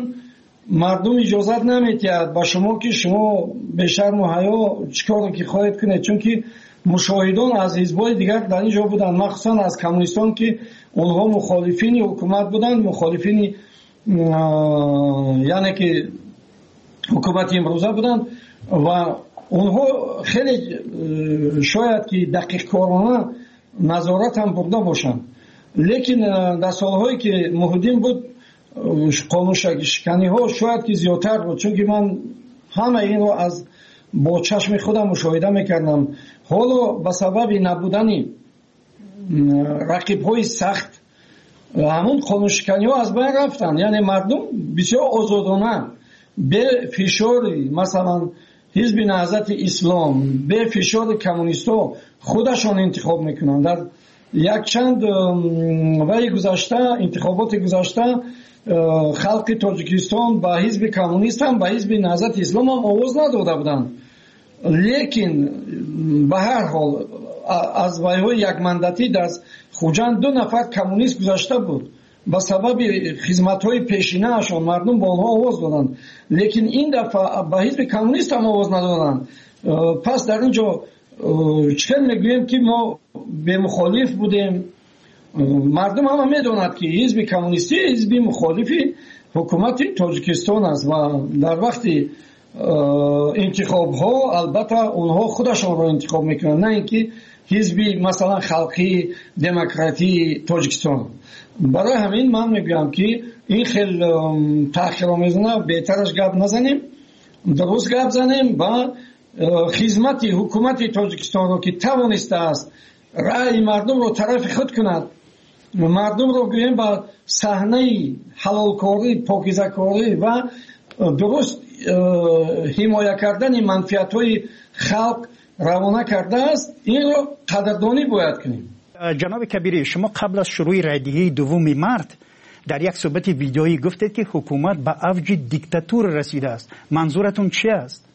مردم اجازت نمیدهد با شما که شما به شرم و حیا چیکار که خواهید کنید، چون که مشاهدان از حزب‌های دیگر در اینجا بودند، مخصوصا از کمونیستان که اونها مخالفین حکومت بودند، مخالفین یعنی که حکومت امروزه بودند و اونها خیلی شاید که دقیق کارانه نظارت هم برده باشند. لیکن در سالهایی که محدودین بود قانون شکنی ها شاید که زیادتر بود، چون که من همه این رو از با چشم خودم مشاهده میکردم. حالا به سبب نبودن رقیب های سخت همون قانون شکنی ها از بین رفتن، یعنی مردم بسیار آزادانه به فشار مثلا حزب نهضت اسلام، به فشار کمونیستا خودشان انتخاب میکنن. در یک چند وقت گذشته، انتخابات گذشته، خلق تاجیکستان با حزب کمونیست هم با حزب نهضت اسلام هم آواز نداده بودند، لیکن به هر حال از ویهای یک مندتی در خوجند 2 نفر کمونیست گذشته بود. با سبب خدمت‌های پیشینه اشان مردم با آنها آواز دادند، لیکن این دفعه به حزب کمونیست هم آواز ندادند. پس در اینجا چطور میگوییم که ما به مخالف بودیم؟ مردم هم میدونند که حزب کمونیستی حزب مخالفی حکومت تاجیکستان است و در وقتی انتخاب ها البته اونها خودشون رو انتخاب میکنن، نه اینکه حزبی مثلا خلقی دموکراتی تاجیکستان. برای همین من میگم که این خیلی تأخیرآمیزانه بهترش گپ نزنیم، درست گپ زنیم و خدمت حکومت تاجیکستان رو که توانسته است رأی مردم رو طرف خود کند، مردم رو گویم با صحنه حلالکاری، پاکیزه‌کاری و درست حمایت کردن منفعت‌های خلق روانه کرده است، این رو قدردانی باید کنیم. جناب کبیری، شما قبل از شروع رایدهی دوم مارت در یک صحبت ویدیویی گفتید که حکومت به اوج دیکتاتور رسیده است. منظورتون چی است؟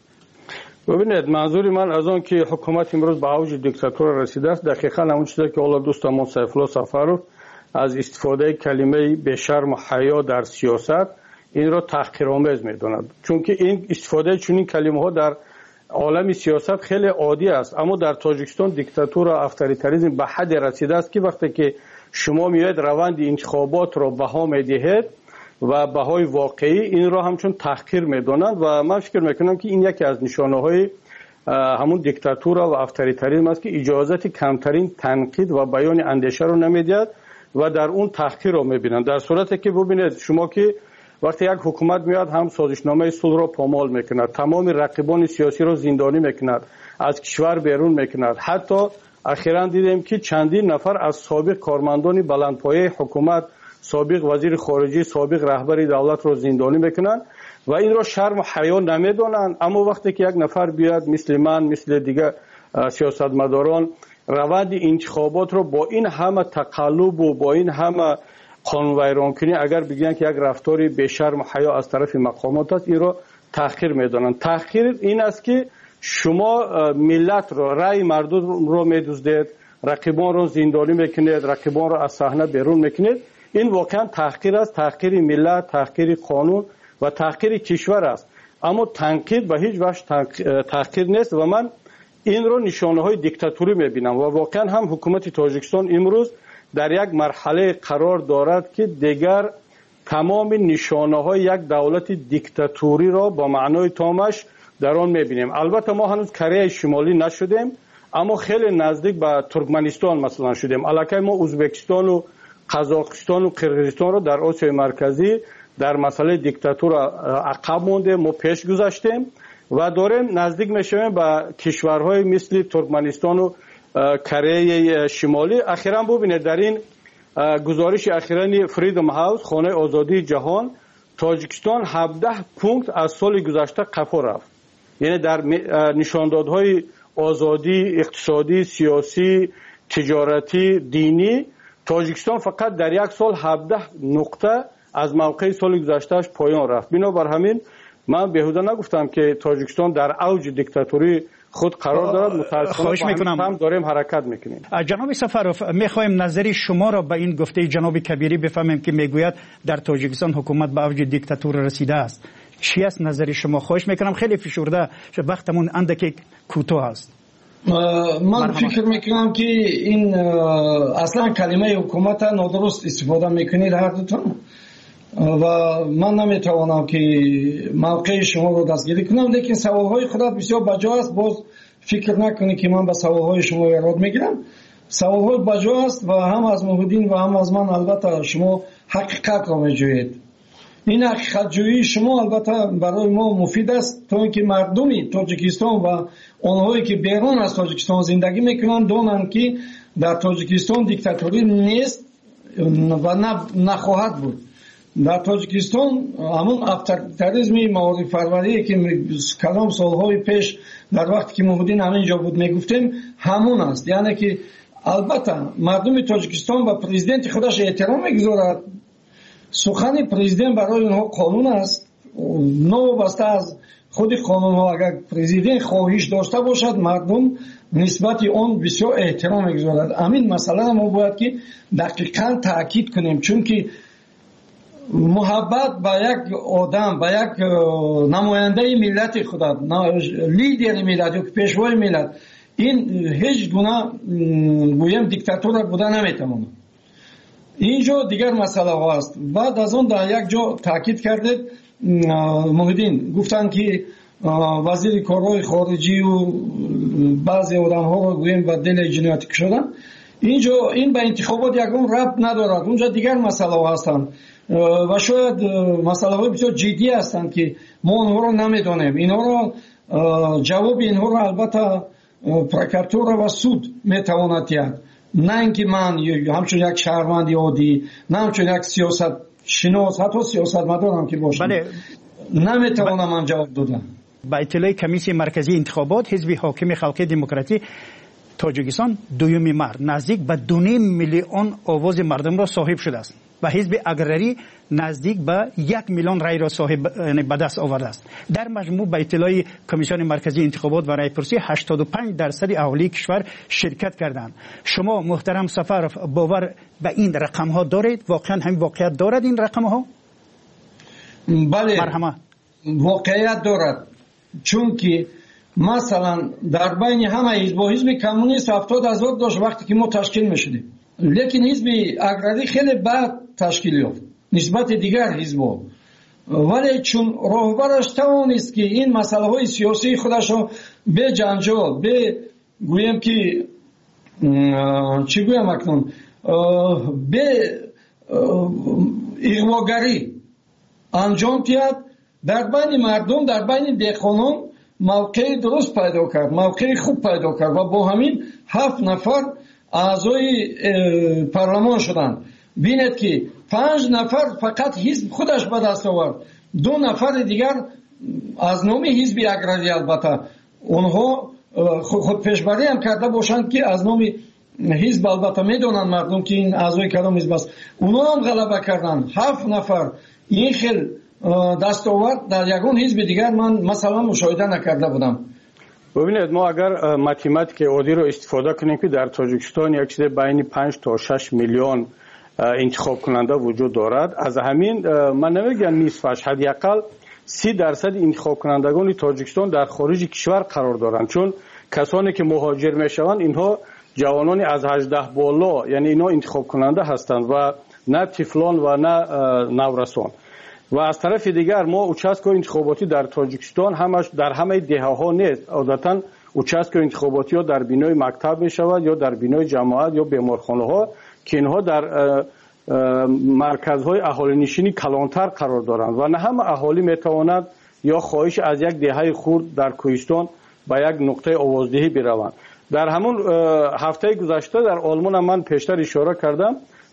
ببینید، منظور من از آن که حکومت امروز به اوج دیکتاتور رسیده است دقیقاً همون چیزی که حالا دوستمون سیف الله سفرов از استفاده کلمه به شرم و حیا در سیاست این را تحقیرآمیز می‌داند، چون که این استفاده چنین کلمه‌ها در عالم سیاست خیلی عادی است. اما در تاجیکستان دیکتاتور و افطاریتاریسم به حد رسیده است که وقتی که شما میاید روند انتخابات را بها میدهید و بهای واقعی این را همچون تحقیر میدانند و من فکر میکنم که این یکی از نشانه‌های همون دیکتاتور و افطاریتاریسم است که اجازت کمترین تنقید و بیان اندیشه رو نمیدهد و در اون تحقیر رو میبینند. در صورتی که ببینید شما که وقتی یک حکومت میاد هم سازشنامه صلح را پامال میکند، تمام رقیبان سیاسی را زندانی میکند، از کشور بیرون میکند. حتی اخیراً دیدیم که چندین نفر از سابق کارمندان بلندپایه حکومت، سابق وزیر خارجه، سابق رهبر دولت را زندانی میکنند و این را شرم و حیا نمیدانند. اما وقتی که یک نفر بیاد مثل من، مثل دیگه سیاستمداران روند انتخابات را با این همه تقلب و با این همه قانون ویران کنی اگر بگن که یک رفتاری به شرم و حیا از طرف مقامات است، این را تحقیر میدانند. تحقیر این است که شما ملت را، رأی مردم را میدزدید، رقیبان را زندانی میکنید، رقیبان را از صحنه بیرون میکنید. این واقعا تحقیر است، تحقیر ملت، تحقیر قانون و تحقیر کشور است. اما تنقید به هیچ وجه تحقیر نیست و من این را نشانه های دیکتاتوری میبینم و واقعا هم حکومت تاجیکستان امروز در یک مرحله قرار دارد که دیگر تمام نشانه های یک دولت دیکتاتوری را با معنای تامش در آن میبینیم. البته ما هنوز کره شمالی نشدیم اما خیلی نزدیک به ترکمنستان مثلا شدیم. الکی ما ازبکستان و قزاقستان و قرقیزستان را در آسیای مرکزی در مسئله دیکتاتور عقب مونده، ما پیش گذاشتیم و داریم نزدیک میشویم به کشورهای مثل ترکمنستان و کره شمالی. اخیراً ببینید در این گزارش اخیرانی فریدم هاوس، خانه آزادی جهان، تاجیکستان 17 پونکت از سال گذشته قفا رفت. یعنی در نشاندادهای آزادی اقتصادی، سیاسی، تجارتی، دینی تاجیکستان فقط در یک سال 17 نقطه از موقع سال گذشتهش پایان رفت. بنابر همین من بیهوده نگفتم که تاجیکستان در اوج دیکتاتوری خود قرار دارد. متاسفانه هم داریم حرکت میکنیم. جناب سفروف، میخوایم نظری شما را به این گفته جناب کبیری بفهمیم که میگوید در تاجیکستان حکومت به اوج دیکتاتور رسیده است. چی است نظری شما؟ خواهش میکنم، خیلی فشرده، وقتمون اندکی کوتاه است. من فکر میکنم که این اصلا کلمه حکومت نادرست استفاده میکنید هر دوتون و من نمیتوانم که موقع شما رو دستگیری کنم، لیکن سوالهای خودت بسیار بجا است. باز فکر نکنی که من به سوالهای شما ایراد میگیرم. سوالهای بجا است و هم از محمدین و هم از من البته شما حقیقت را میجویید. این حقیقت جویی شما البته برای ما مفید است تا اینکه مردمی تاجیکستان و آنهایی که بیرون از تاجیکستان زندگی میکنند دانند که در تاجیکستان دیکتاتوری نیست و نخواهد بود. در تاجیکستان همون افطاریتاریسم معارف پروری که کلام سالهای پیش در وقتی که محمدین همینجا بود میگفتیم همون است. یعنی که البته مردم تاجیکستان و پرزیدنت خودش احترام میگذارد. سخن پرزیدنت برای اونها قانون است. نوابسته از خود قانون ها اگر پرزیدنت خواهش داشته باشد مردم نسبت آن بسیار احترام میگذارد. همین مسئله ما باید که دقیقاً تاکید کنیم، چون که محبت با یک آدم، با یک نماینده ملت خدا، لیدر ملت یا پیشوای ملت، این هیچ گونه گویم دیکتاتور بوده نمیتونه. اینجا دیگر مسئله هست. بعد از اون در یک جا تاکید کردید محیدین گفتن که وزیر کارهای خارجی و بعضی آدم‌ها رو گویم به دل جنایت کشیدن. اینجا این به انتخابات یکم ربط ندارد. اونجا دیگر مسئله هستند و شاید مسئله های بسیار جدی هستند که ما اونها رو نمیدونیم. اینها رو جواب اینها رو البته پروکراتور و سود میتواند دهد، نه اینکه من همچون یک شهروند عادی، نه همچون یک سیاست شناس، حتی سیاستمدارم که باشم نمیتوانم من جواب دادم. با اطلاع کمیسیون مرکزی انتخابات حزب حاکم خلق دموکراتی تاجیکستان دویمین مرد نزدیک به 2.5 میلیون آواز مردم را صاحب شده است و حزب اگرری نزدیک به 1 میلیون رای را صاحب به دست آورده است. در مجموع به اطلاع کمیسیون مرکزی انتخابات و رایپرسی 85% اهالی کشور شرکت کردند. شما محترم سفر باور به این رقم ها دارید؟ واقعا هم واقعیت دارد این رقم ها؟ بله مرحمت. واقعیت دارد، چون که مثلا در بین همه حزب کمونیست 70,000 داشت وقتی که ما تشکیل میشدیم، لیکن حزب اگرری خیلی بعد تشکیل یافت نسبت دیگر حزب‌ها، ولی چون راهبرش توانست که این مسئله های سیاسی خودش رو به جنجال، به گویم که چی گویم اکنون، به اغواگری انجام داد، در بین مردم، در بین دهقانان موقع درست پیدا کرد، موقع خوب پیدا کرد و با همین 7 نفر اعضای پارلمان شدند. بینید که 5 نفر فقط حزب خودش به دست آورد، 2 نفر دیگر از نام حزب اگرری، البته اونها خود پیشبری هم کرده باشند که از نام حزب، البته میدونن مردم که این اعضای کدام حزب است، اونها هم غلبه کردند. 7 نفر این خیل دستاورد در یگان حزب دیگر من مثلا مشاهده نکرده بودم. ببینید ما اگر ماتماتیک عادی رو استفاده کنیم که در تاجیکستان یک چیز بین 5 تا 6 میلیون انتخاب کننده وجود دارد، از همین من نمیگم نصفش، حداقل 30% انتخاب کنندگان تاجیکستان در خارج کشور قرار دارند، چون کسانی که مهاجر میشوند اینها جوانانی از 18 بالا، یعنی اینا انتخاب کننده هستند و نه طفلان و نه نورسان. و از طرف دیگر ما اوچسکو انتخاباتی در تاجیکستان همش در همه دهه‌ها نیست، عادتاً اوچسکو انتخاباتی ها در بینای مکتب می شود یا در بینای جماعت یا بیمارخانه ها که اینها در مرکزهای اهالی نشینی کلانتر قرار دارند و نه همه اهالی می تواند یا خواهش از یک دهه خرد در کوهستان به یک نقطه آوازدهی بروند. در همون هفته گذشته در آلمان من پیشتر اشاره کردم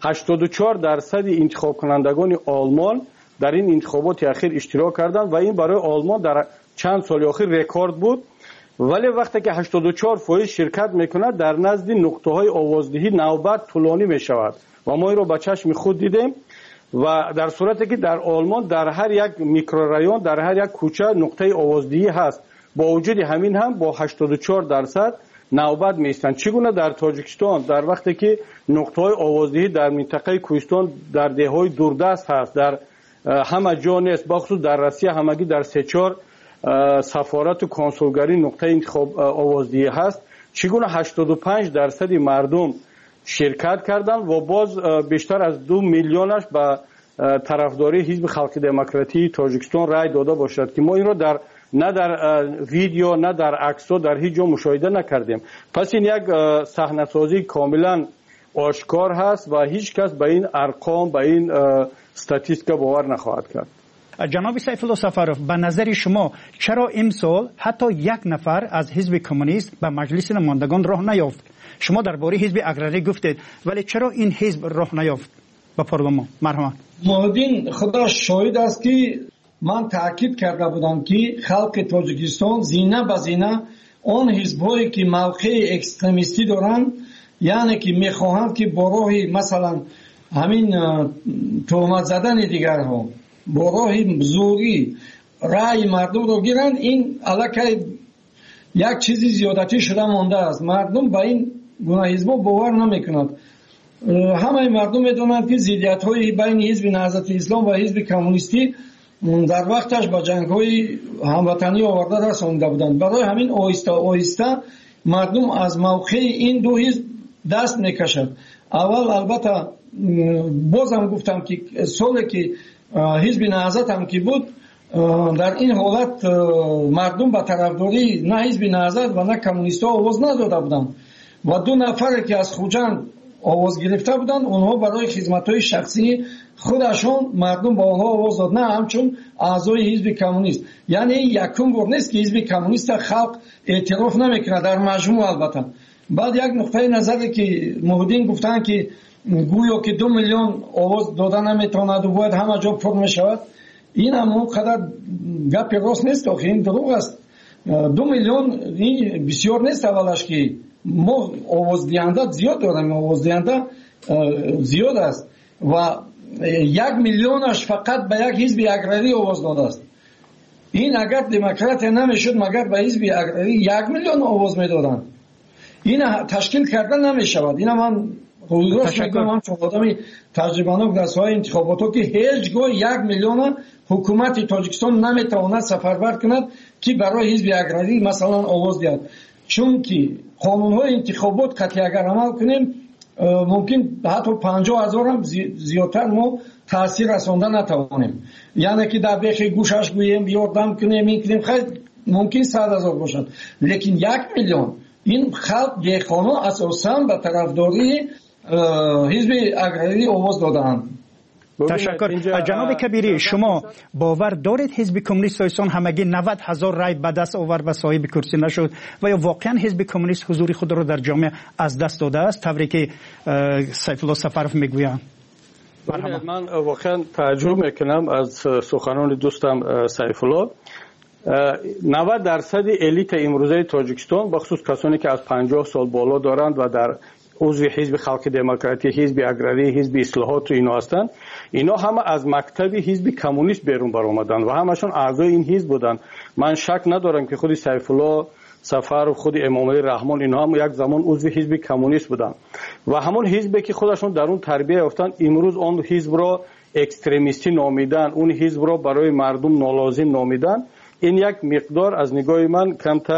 84% انتخاب کنندگان آلمان در این انتخابات اخیر اشتراک کردند و این برای آلمان در چند سال اخیر رکورد بود. ولی وقتی که 84% شرکت میکند در نزد نقطه های آوازدهی نوبت طولانی میشود و ما این رو به چشم خود دیدیم و در صورتی که در آلمان در هر یک میکرورایون، در هر یک کوچه نقطه آوازدهی هست، با وجود همین هم با 84% نوبت میستند. چگونه در تاجیکستان در وقتی که نقطه های آوازدهی در منطقه کوهستان در دههای دوردست هست، در همه جا نیست، بخصوص در روسیه همگی در 3-4 سفارت و کنسولگری نقطه انتخاب آوازدهی هست، چگونه 85% مردم شرکت کردند و باز بیشتر از 2 میلیونش به طرفداری حزب خلق دموکراتی تاجیکستان رای داده باشد که ما این را در نه در ویدیو نه در عکس‌ها در هیچ جا مشاهده نکردیم. پس این یک صحنه‌سازی کاملا آشکار هست و هیچ کس به این ارقام، به این استاتیستیکا باور نخواهد کرد. جناب سیف الله سفرов، به نظر شما چرا امسال حتی 1 نفر از حزب کمونیست به مجلس نمایندگان راه نیافت؟ شما درباره حزب اگرری گفتید، ولی چرا این حزب راه نیافت به پارلمان؟ مرحبا. محمدین خدا شاهد است که من تاکید کرده بودم که خلق تاجیکستان زینه به زینه آن حزب‌هایی که موقع اکستریمیستی دارند، یعنی که میخواهند که با راه مثلا همین تهمت زدن دیگرها، با راه زوری رای مردم رو گیرند، این علاقه یک چیزی زیادتی شده مانده است. مردم با این گونه حزب‌ها باور نمیکنند. همه مردم میدونند که ضدیت‌های بین حزب نهضت اسلام و حزب کمونیستی در وقتش با جنگ‌های هموطنی آورده رسانده بودند. برای همین آهسته آهسته مردم از موقع این دو حزب دست میکشد. اول البته بازم گفتم که سالی که حزب نهضت هم که بود در این حالت مردم به طرفداری نه حزب نهضت و نه کمونیست‌ها آواز نداده بودند و 2 نفر که از خوجند آواز گرفته بودند اونها برای خدمت‌های شخصی خودشون مردم با آنها آواز داد، نه همچون اعضای حزب کمونیست. یعنی یکم بار نیست که حزب کمونیست خلق اعتراف نمیکنه در مجموع. البته بعد یک نقطه نظری که محدین گفتن که گویا که 2 میلیون آواز دادن نمیتواند و باید همه جا پر میشود، این هم اونقدر گپ راست نیست، آخه این دروغ است. 2 میلیون این بسیار نیست. اولش که ما آواز دهنده زیاد داریم، آواز دهنده زیاد است و 1 میلیونش فقط به یک حزب اگراری آواز داده است. این اگر دموکرات نمیشد مگر به حزب اگراری 1 میلیون آواز میدادن. این تشکیل کردن نمیشود. این من رویداد میگم، هم چون آدمی تجربه‌ناک در ساحه انتخابات که هیچگاه 1 میلیون حکومت تاجیکستان نمیتواند سفربر کند که برای حزب اگراری مثلا آواز دهد، چون که قانون‌های انتخابات قطعی اگر عمل کنیم ممکن حتی 50,000 هم زیادتر ما تاثیر رساندن نتوانیم. یعنی که در بیخ گوشش گوییم یاردم کنیم این کنیم خیلی ممکن 100,000 باشد، لیکن 1 میلیون این خلق دیخانه اساساً به طرفداری حزب اگراری آواز دادند. تشکر. جناب کبیری، شما باور دارید حزب کمونیست سایستان همگی 90,000 رای به دست آورد و صاحب کرسی نشد و یا واقعا حزب کمونیست حضور خود را در جامعه از دست داده است طوری که سیف الله سفرف میگوید؟ من واقعا تعجب میکنم از سخنان دوستم سیف الله. 90% الیت امروزه تاجیکستان بخصوص کسانی که از 50 سال بالا دارند و در عضو حزب خلق دموکراتی، حزب اگراری، حزب اصلاحات و اینا هستند، اینا همه از مکتب حزب کمونیست بیرون برآمدن و همشون اعضای این حزب بودن. من شک ندارم که خود سیف الله سفر و خود امام علی رحمان اینا هم یک زمان عضو حزب کمونیست بودن و همون حزبی که خودشون در اون تربیت یافتن امروز اون حزب را اکستریمیستی نامیدن، اون حزب را برای مردم نالازم نامیدن. این یک مقدار از نگاه من کمتر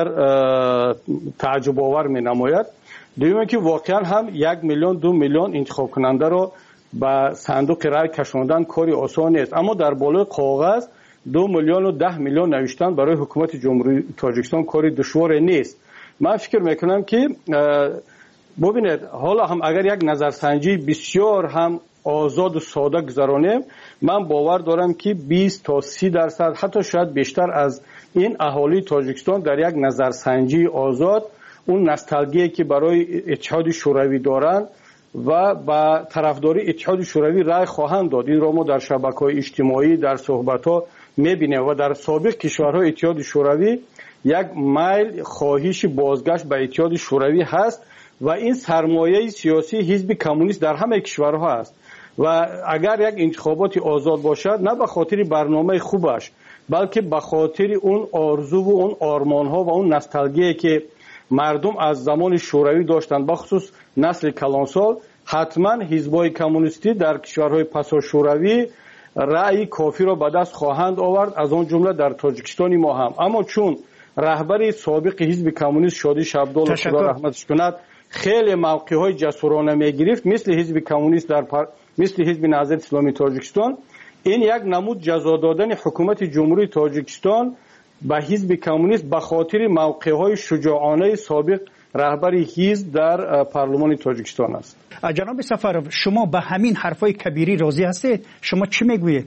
تعجب آور می نماید. دویمه که واقعا هم 1 میلیون 2 میلیون انتخاب کننده را به صندوق رای کشاندن کاری آسان نیست، اما در بالای کاغذ 2 میلیون و 10 میلیون نوشتن برای حکومت جمهوری تاجیکستان کاری دشوار نیست. من فکر میکنم که ببینید حالا هم اگر یک نظرسنجی بسیار هم آزاد و ساده گذرانیم، من باور دارم که 20 تا 30% حتی شاید بیشتر از این اهالی تاجیکستان در یک نظرسنجی آزاد اون نوستالژی که برای اتحاد شوروی دارند و با طرفداری اتحاد شوروی رای خواهند داد. این را ما در شبکه‌های اجتماعی در صحبت‌ها می‌بینیم و در سابق کشورهای اتحاد شوروی یک میل خواهش بازگشت به اتحاد شوروی هست و این سرمایه سیاسی حزب کمونیست در همه کشورها است و اگر یک انتخابات آزاد باشد نه به خاطر برنامه خوبش بلکه به خاطر اون آرزو و اون آرمان‌ها و اون نوستالژی که مردم از زمان شوروی داشتند، بخصوص نسل کلانسال، حتما حزب‌های کمونیستی در کشورهای پسا شوروی رأی کافی را به دست خواهند آورد، از آن جمله در تاجیکستان ما هم. اما چون رهبر سابق حزب کمونیست شادی شبدال خدا رحمتش کند خیلی موقع‌های جسورانه می‌گرفت مثل حزب کمونیست مثل حزب نهضت اسلامی تاجیکستان، این یک نمود جزا دادن حکومت جمهوری تاجیکستان به حزب کمونیست به خاطر موقع‌های شجاعانه سابق رهبر حزب در پارلمان تاجیکستان است. جناب سفرов شما به همین حرفای کبیری راضی هستید؟ شما چی میگویید؟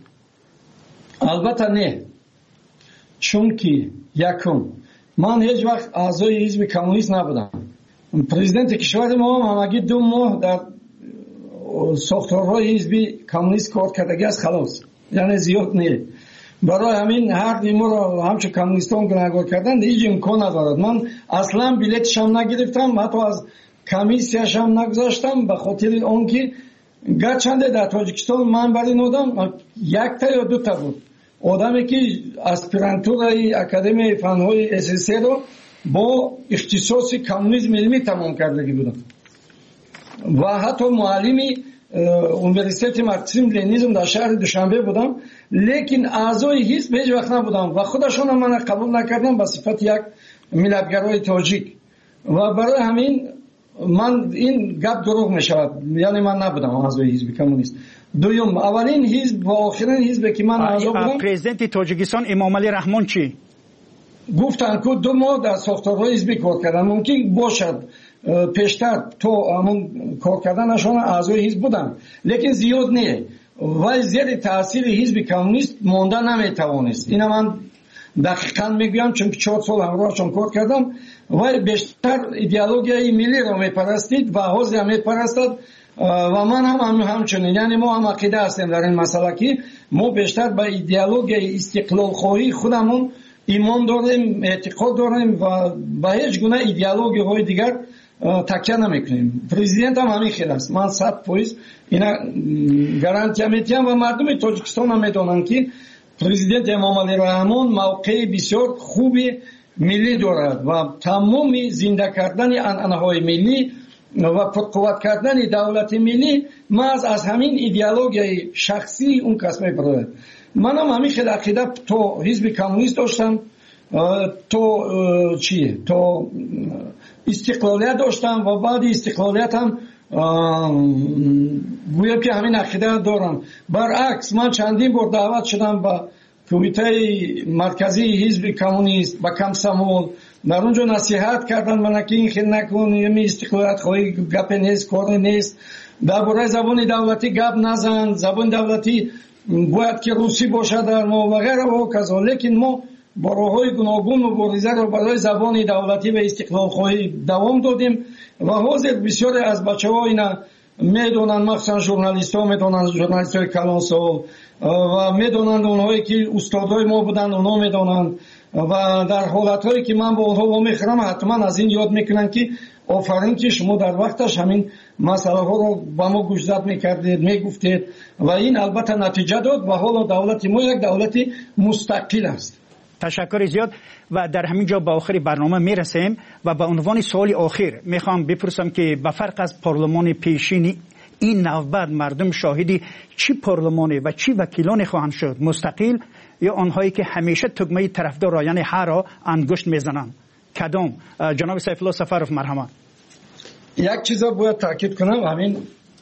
البته نه، چون که یکم من هیچ وقت اعضای حزب کمونیست نبودم. پرزیدنت کشور ما همگی 2 ماه در ساختارهای حزب کمونیست کار کردگی است، خلاص، یعنی زیاد نه. برای همین هر دیمو را همچون کمونیستان گناهکار کردن هیچ امکان ندارد. من اصلا بلیتش هم نگرفتم، حتی از کمیسیش هم نگذاشتم، به خاطر آنکه گرچنده در تاجیکستان من برای نودم 1 تا یا 2 تا بود آدمی که اسپرانتورای اکادمی فنهای اساسی رو با اختصاص کمونیسم علمی تمام کردگی بودم و حتی معلمی اونیورسیته مارکسیسم لنینیسم در شهر دوشنبه بودم، لیکن اعضای حزب هیچ وقت نبودم و خودشون هم من قبول نکردم به صفت یک ملتگرای تاجیک و برای همین من این گپ دروغ میشود، یعنی من نبودم اعضای حزب کمونیست. دوم اولین حزب و آخرین حزب که من اعضا بودم. پرزیدنت تاجیکستان امام علی رحمان چی گفتن که 2 ماه در ساختارهای حزبی کار کردن. ممکن باشد پیشتر تو همون کار کردنشان اعضای حزب بودن، لیکن زیاد نه و زیر تاثیر حزب کمونیست مانده نمیتوانست. اینا من دقیقاً میگم چون 4 سال همراهشان کار کردم و بیشتر ایدئولوژی ملی را میپرستید و حزب هم میپرستد و من هم همچنین. یعنی ما هم عقیده هستیم در این مسئله که ما بیشتر به ایدئولوژی استقلال خواهی خودمون ایمان داریم، اعتقاد داریم و به هیچ گونه ایدئولوژی های دیگر تکیه نمیکنیم. پرزیدنت هم همین خیلی است. من 100% اینا گارانتی میدم و مردم تاجیکستان هم میدونن که پرزیدنت امام علی رحمان موقع بسیار خوبی ملی دارد و تمام زنده کردن انعنه‌های ملی و پرقوت کردن دولت ملی محض از همین ایدئولوژی شخصی اون کس میبرد. من هم همین خیلی عقیده تو حزب کمونیست داشتم، تو چیه تو استقلالیت داشتم و بعد استقلالیت هم گویا که همین عقیده دارم. برعکس من چندین بار دعوت شدم به کمیته مرکزی حزب کمونیست با کمسمول، در اونجا نصیحت کردن من که این خیلی نکن، یعنی استقلالیت خواهی گپ نیست، کار نیست، درباره زبان دولتی گپ نزن، زبان دولتی باید که روسی باشه در ما و غیره و کذا. لیکن ما با راه‌های گوناگون مبارزه را برای زبان دولتی و استقلال خواهی دوام دادیم و حاضر بسیاری از بچه‌ها اینا میدونن، مخصوصا ژورنالیست‌ها میدونن، ژورنالیست‌های کلانسال و میدونن، اونهایی که استادای ما بودن اونا میدونن و در حالت‌هایی که من با اونها میخرم حتما از این یاد میکنن که آفرین که شما در وقتش همین مسئله ها رو با ما گوشزد میکردید، میگفتید و این البته نتیجه داد و حالا دولت ما یک دولت مستقل است. تشکر زیاد و در همین جا به آخر برنامه میرسیم و به عنوان سوال آخر میخوام بپرسم که به فرق از پارلمان پیشین این نوبت مردم شاهدی چی پارلمانی و چی وکیلانی خواهند شد، مستقل یا آنهایی که همیشه تگمه طرفدار را یعنی هر را انگشت میزنند؟ کدام؟ جناب سیف الله سفرов مرحمت. یک چیز باید تاکید کنم، همین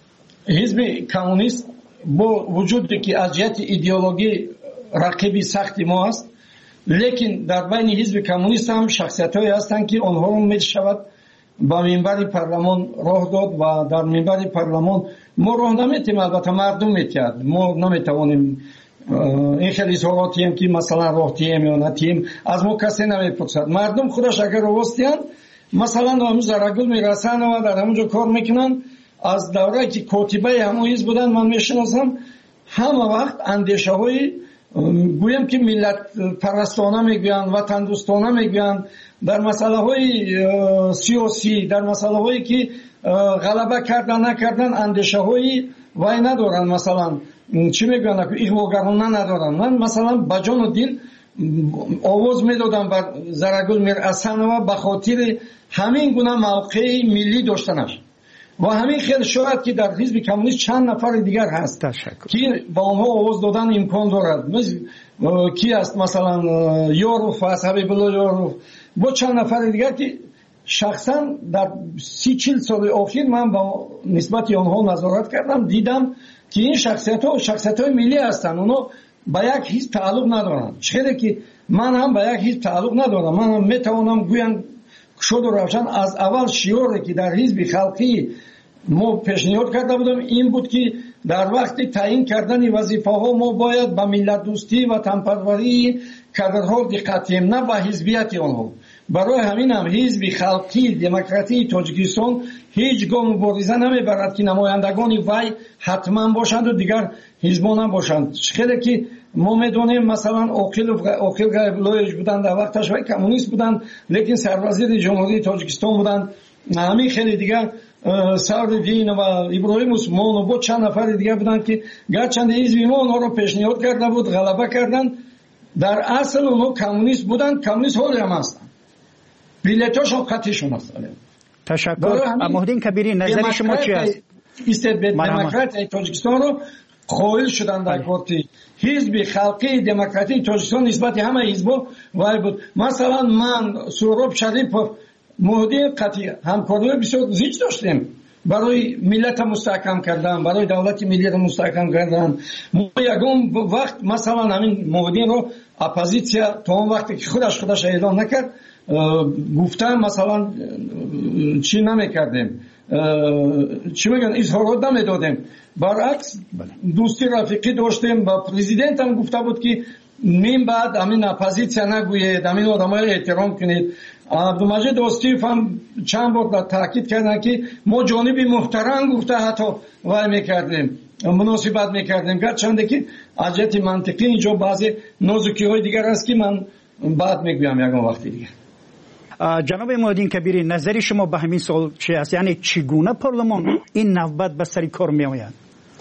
حزب کمونیست با وجودی که از جهت ایدئولوژی رقیبی سختی ما است، لیکن در بین حزب کمونیست هم شخصیت‌هایی هستند که آنها رو میشود با منبر پارلمان راه داد و در منبر پارلمان ما راه نمیتیم، البته مردم میتید، ما نمیتوانیم این خیلی اظهاراتی هم که مثلا راه تیم یا نتیم از ما کسی نمیپرسد. مردم خودش اگر راستیان مثلا همون زرگل میرسن و در همونجا کار میکنن. از دوره که کاتبه همون حزب بودن من میشناسم، همه وقت اندیشه های گویم که ملت پرستانه میگویند، وطن دوستانه میگویند، در مسئله های سیاسی، در مسئله هایی که غلبه کردن نکردن اندیشه هایی وای ندارن، مثلا چی میگویند ایغواگرانه ندارن. من مثلا با جان و دل آواز میدادم بر زرگل میرحسن و به خاطر همین گونه موقع ملی داشتنش و همین خیلی شاید که در حزب کمونیست چند نفر دیگر هست که با آنها آواز دادن امکان دارد. کی است مثلا یاروف و حبیب الله یاروف با چند نفر دیگر که شخصا در 30-40 سال اخیر من با نسبت آنها نظارت کردم، دیدم که این شخصیت‌های ملی هستند، اونا با یک حزب تعلق ندارن. چرا که من هم با یک حزب تعلق ندارم، من هم میتوانم گویم شد و روشن از اول شعاری که در حزب خلقی ما پیشنهاد کرده بودم این بود که در وقت تعیین کردن وظیفه ها ما باید به ملت دوستی و وطنپروری کادرها دقت کنیم، نه به حزبیت آنها. برای همین هم حزب خلقی دموکراتی تاجیکستان هیچ گاه مبارزه نمیبرد که نمایندگان وی حتما باشند و دیگر حزبان هم باشند. خیلی که ما میدونیم مثلا عاقل غیب‌الله بودند، در وقتش وی کمونیست بودند لیکن سروزیر جمهوری تاجیکستان بودند. همین خیلی دیگر سعدالدین و ابراهیم عثمان و با چند نفر دیگر بودند که گرچند حزب ما اونها رو پیشنهاد کرده بود، غلبه کردند، در اصل اونها کمونیست بودند، کمونیست حالی هم هستند، بیلیتاشون خطیشون هست. تشکر. مهدین کبیری نظر شما چی است؟ دموکرات تاجیکستان رو خواهل شدن در پارتی حزب خلقی دموکراتی تاجیکستان نسبت همه حزبا وای بود. مثلا من سهراب شریف معاهده قطعی همکاری بسیار زیاد داشتیم برای ملت مستحکم کردن، برای دولت ملی را مستحکم کردن. ما یگان وقت مثلا همین معاهده رو اپوزیسیا تا اون وقتی که خودش اعلام نکرد گفتن مثلا چی نمیکردیم، چی میگن، اظهارات نمیدادیم. برعکس دوستی رفیقی داشتیم. با پرزیدنت هم گفته بود که نیم بعد همین اپوزیسیا نگوید، همین آدمای احترام کنید. عبدالمجید آصف هم چند بار تاکید کردن که ما جانب محترم گفته حتی وای میکردیم، مناسبت میکردیم، گرچنده که از جهت منطقی اینجا بعضی نازکی های دیگر است که من بعد میگویم یکم وقتی دیگه. جناب معادین کبیری، نظری شما به همین سوال چی است؟ یعنی چگونه پارلمان این نوبت به سر کار می آید؟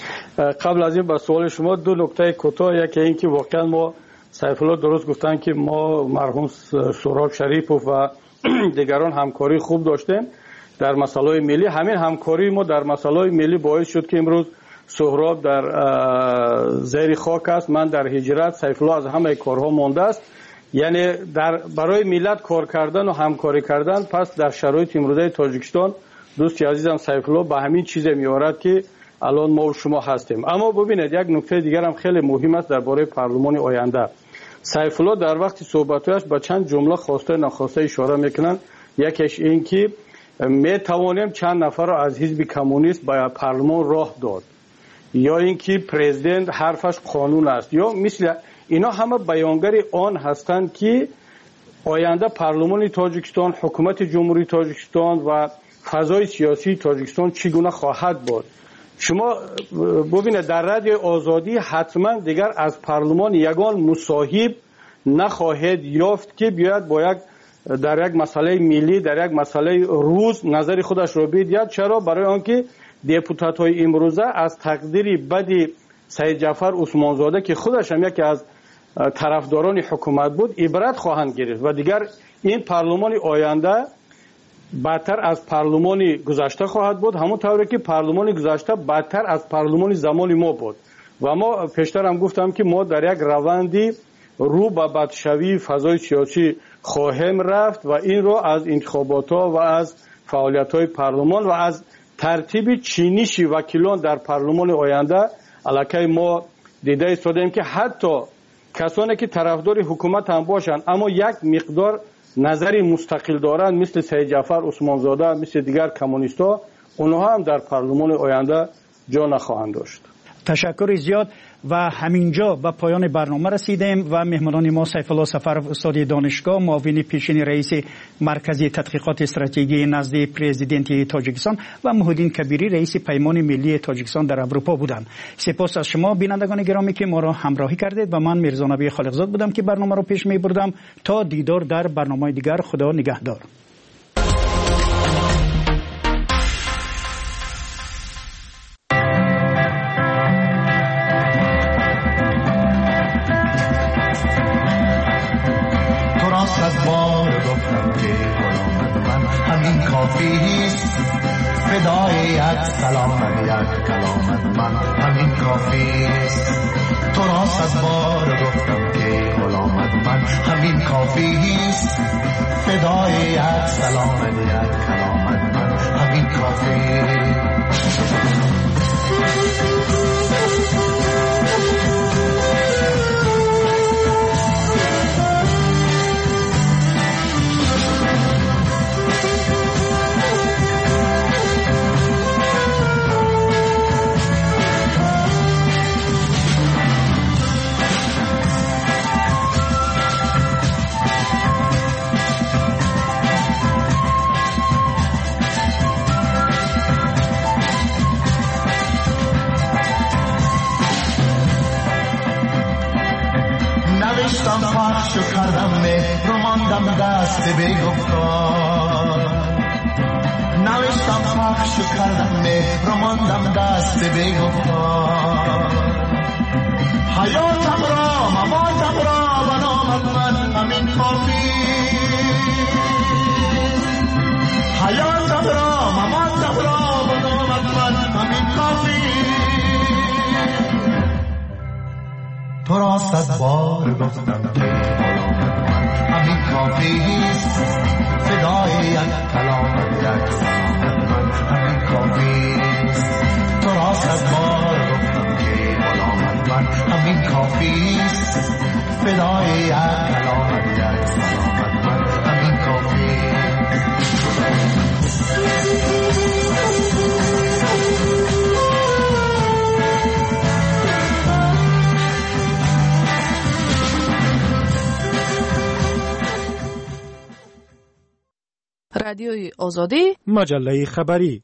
قبل از این به سوال شما دو نکته کوتاه. یکی این که واقعا ما سیف الله درست گفتن که ما مرحوم سهراب شریف و دیگران همکاری خوب داشتیم در مسائل ملی. همین همکاری ما در مسائل ملی باعث شد که امروز سهراب در زیر خاک است، من در هجرت، سیف الله از همه کارها مانده است. یعنی برای ملت کار کردن و همکاری کردن. پس در شرایط امروزه تاجیکستان دوستی عزیزم سیف الله به همین چیز میارد که الان ما و شما هستیم. اما ببینید یک نکته دیگر هم خیلی مهم است درباره پارلمان آینده. سیف الله در وقت صحبتش با چند جمله خواسته ناخواسته اشاره میکنن. یکیش این که می توانیم چند نفر را از حزب کمونیست به پارلمان راه داد، یا اینکه پرزیدنت حرفش قانون است، یا مثل اینا همه بیانگری آن هستند که آینده پارلمان تاجیکستان، حکومت جمهوری تاجیکستان و فضای سیاسی تاجیکستان چگونه خواهد بود. شما ببینید در رادیو آزادی حتما دیگر از پارلمان یگان مصاحب نخواهد یافت که بیاید با در یک مسئله ملی، در یک مسئله روز نظر خودش را بگوید. چرا؟ برای آنکه دپوتات های امروزه از تقدیر بد سید جعفر عثمانزاده که خودش هم یکی از طرفداران حکومت بود عبرت خواهند گرفت و دیگر این پارلمان آینده بدتر از پارلمان گذشته خواهد بود، همون طوری که پارلمان گذشته بدتر از پارلمان زمان ما بود. و ما پیشتر هم گفتم که ما در یک روندی رو به بدشوی فضای سیاسی خواهیم رفت و این رو از انتخابات ها و از فعالیت های پارلمان و از ترتیب چینش وکیلان در پارلمان آینده علاقه ما دیده ایستادیم که حتی کسانی که طرفدار حکومت هم باشند اما یک مقدار نظری مستقل دارند مثل سید جعفر عثمانزاده، مثل دیگر کمونیست‌ها، اونها هم در پارلمان آینده جا نخواهند داشت. تشکر زیاد. و همینجا به پایان برنامه رسیدیم و مهمانان ما سیف الله سفرов استاد دانشگاه، معاون پیشین رئیس مرکز تحقیقات استراتژی نزد پرزیدنت تاجیکستان و محمدین کبیری رئیس پیمان ملی تاجیکستان در اروپا بودند. سپاس از شما بینندگان گرامی که ما را همراهی کردید و من میرزا نبی خالقزاد بودم که برنامه را پیش می بردم. تا دیدار در برنامه دیگر، خدا نگهدار. فدای یک سلام یک کلامت من همین کافیست. تو را صد بار گفتم که غلامت من همین کافیست. فدای یک سلام یک کلامت من همین کافیست. پخش کردم مهر و ماندم دست به گفتار. نوشتم پخش کردم مهر و ماندم دست به گفتار. حیاتم را مماتم را و نامت من همین کافی. حیاتم را مماتم را و نامت من همین کافی. تو را صد بار گفتم که غلامت من همین کافیست. فدای یک رادیوی آزادی، مجله خبری.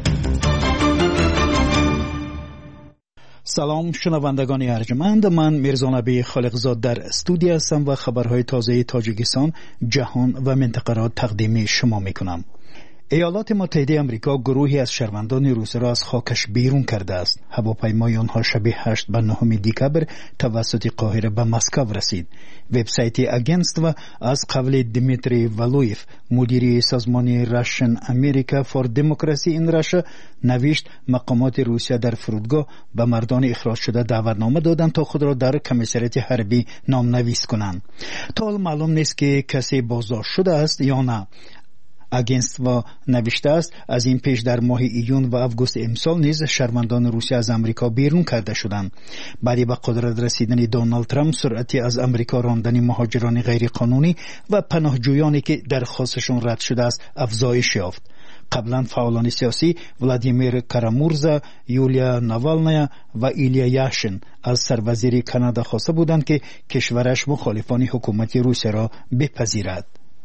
سلام شنوندگان ارجمند، من میرزا نبی خالقزاد در استودیو هستم و خبرهای تازه تاجیکستان، جهان و منطقه را تقدیم شما میکنم. ایالات متحده آمریکا گروهی از شهروندان روسیه را از خاکش بیرون کرده است. هواپیمای آنها شب 8 و 9 دکبر توسط قاهره به مسکو رسید. وبسایت اگنست و از قبل دیمیتری والویف، مدیر سازمان راشن امریکا فور دموکراسی این راشا، نوشت مقامات روسیه در فرودگاه به مردان اخراج شده دعوتنامه دادند تا خود را در کمیسریت حربی نامنویس کنند. تا حال معلوم نیست که کسی بازداشت شده است یا نه. اگنست و نوشته است از این پیش در ماه ایون و اوگوست امسال نیز شهروندان روسیه از امریکا بیرون کرده شدند. بعد به قدرت رسیدن دونالد ترامپ سرعتی از امریکا راندن مهاجران غیرقانونی و پناهجویانی که درخواستشون رد شده است افزایش یافت. قبلا فعالان سیاسی ولادیمیر کارامورزا، یولیا ناوالنایا و ایلیا یاشین از سروزیر کانادا خواسته بودند که کشورش مخالفان حکومت روسیه را بپذیرد.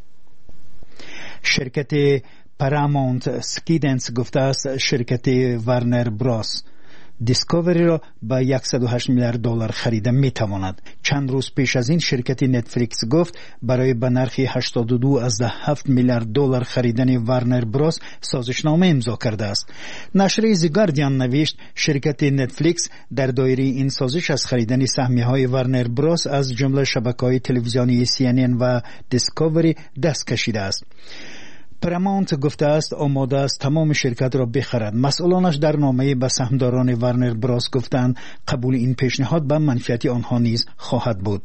شرکت پارامونت سکیدنس گفته است شرکت ورنر براس دیسکاوری را به $108 میلیارد خریده می تواند. چند روز پیش از این شرکت نتفلیکس گفت برای به نرخ $82.7 میلیارد خریدن ورنر براس سازشنامه امضا کرده است. نشریه زی گاردین نوشت شرکت نتفلیکس در دایره این سازش از خریدن سهمیه‌های ورنر براس از جمله شبکه‌های تلویزیونی CNN و دیسکاوری دست کشیده است. پارامونت گفته است آماده است تمام شرکت را بخرد. مسئولانش در نامه به سهامداران ورنر براس گفتند قبول این پیشنهاد به منفعت آنها نیز خواهد بود.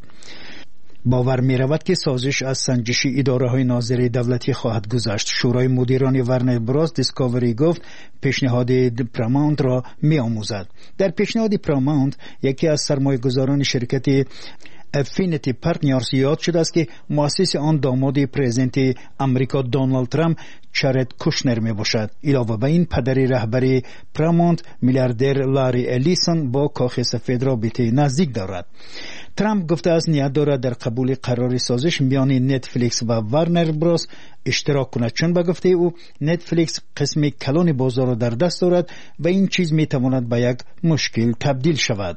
باور می رود که سازش از سنجشی اداره های ناظره دولتی خواهد گذشت. شورای مدیران ورنر براس دیسکاوری گفت پیشنهاد پارامونت را می آموزد. در پیشنهاد پارامونت یکی از سرمایه‌گذاران شرکت افینیتی پارتنرز یاد شده است که مؤسس آن داماد پرزیدنت امریکا دونالد ترامپ چارلز کوشنر می باشد. علاوه بر این پدر رهبر پارامونت میلیاردر لاری الیسون با کاخ سفید رابطه نزدیک دارد. ترامپ گفته است نیت دارد در قبول قرار سازش میان نتفلیکس و ورنر براس اشتراک کند، چون به گفته او نتفلیکس قسم کلان بازار را در دست دارد و این چیز می تواند به یک مشکل تبدیل شود.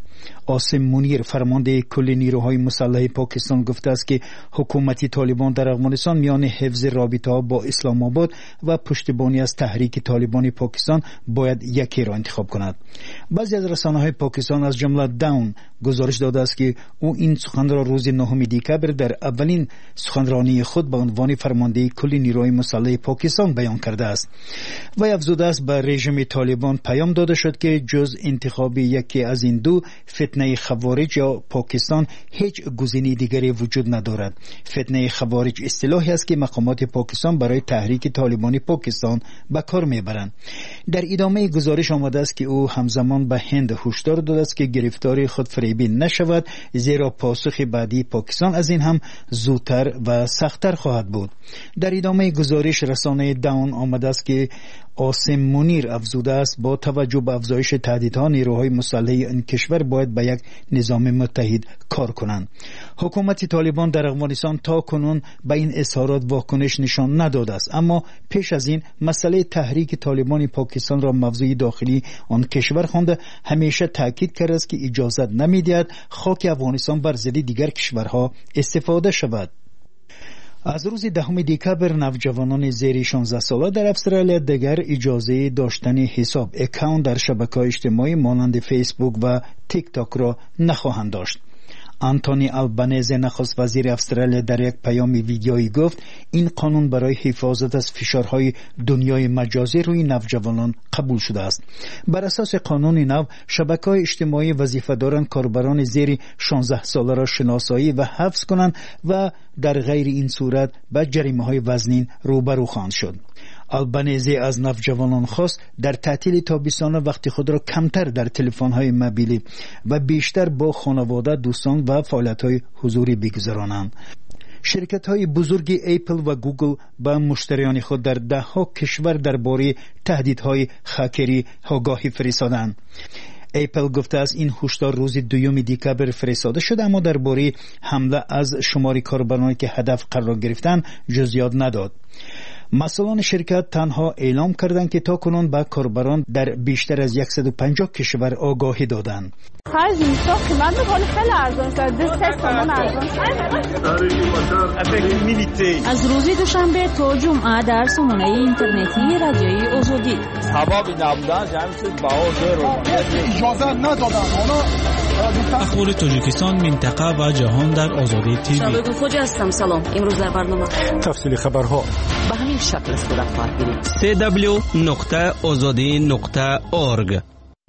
آسم منیر فرمانده کل نیروهای مسلح پاکستان گفته است که حکومت طالبان در افغانستان میان حفظ رابطه‌ها با اسلام آباد و پشتیبانی از تحریک طالبان پاکستان باید یکی را انتخاب کند. بعضی از رسانه‌های پاکستان از جمله داون گزارش داده است که او این سخن را روز 9 دکبر در اولین سخنرانی خود به عنوان فرمانده کل نیروهای مسلح پاکستان بیان کرده است. و افزوده است به رژیم طالبان پیام داده شد که جز انتخاب یکی از این دو فتنه خوارج یا پاکستان هیچ گزینه دیگری وجود ندارد. فتنه خوارج اصطلاحی است که مقامات پاکستان برای تحریک طالبان پاکستان به کار میبرند. در ادامه گزارش آمده است که او همزمان به هند هشدار داده است که گرفتار خودفریبی نشود، زیرا پاسخ بعدی پاکستان از این هم زودتر و سختتر خواهد بود. در ادامه گزارش رسانه داون آمده است که آسم منیر افزوده است با توجه به افزایش تهدیدها نیروهای مسلح این کشور باید به یک نظام متحد کار کنند. حکومت طالبان در افغانستان تا کنون به این اظهارات واکنش نشان نداده است، اما پیش از این مسئله تحریک طالبان پاکستان را موضوع داخلی آن کشور خوانده همیشه تاکید کرده است که اجازه نمیدهد خاک افغانستان بر ضد دیگر کشورها استفاده شود. از روز 10 دکبر نوجوانان زیر 16 ساله در استرالیا دیگر اجازه داشتن حساب اکاونت در شبکه‌های اجتماعی مانند فیسبوک و تیک تاک را نخواهند داشت. آنتونی آلبانیزی نخست وزیر استرالیا در یک پیام ویدیویی گفت این قانون برای حفاظت از فشارهای دنیای مجازی روی نوجوانان قبول شده است. بر اساس قانون نو شبکه‌های اجتماعی وظیفه دارند کاربران زیر 16 ساله را شناسایی و حفظ کنند و در غیر این صورت به جریمه‌های وزنین روبرو خواهند شد. آلبانیزی از نوجوانان خواست در تعطیل تابستان وقتی خود را کمتر در تلفن‌های موبیلی و بیشتر با خانواده، دوستان و فعالیت‌های حضوری بگذرانند. شرکت‌های بزرگ اپل و گوگل با مشتریان خود در 10 کشور درباره تهدیدهای هکری آگاهی فرستادند. اپل گفته است این هشدار روز 2 دکبر فرستاده شده، اما درباره حمله از شماری کاربرانی که هدف قرار گرفتند جزئیات نداد. مسئولان شرکت تنها اعلام کردند که تاکنون به کاربران در بیشتر از 150 کشور آگاهی دادند. خرج اینجا قیمت می‌کنه خیلی ارزان شد. 3 تومان ارزان شد. از روز دوشنبه تا جمعه در سامانه اینترنتی رادیوی آزادی. هوا نبودن جمعیت باور رو اجازه ندادن. اخبار تاجیکستان، منطقه و جهان در آزادی تیوی. شباب خوج هستم. سلام. امروز در برنامه تفصیل خبرها به همین شکل است خواهد گیریم. www.azadi.org.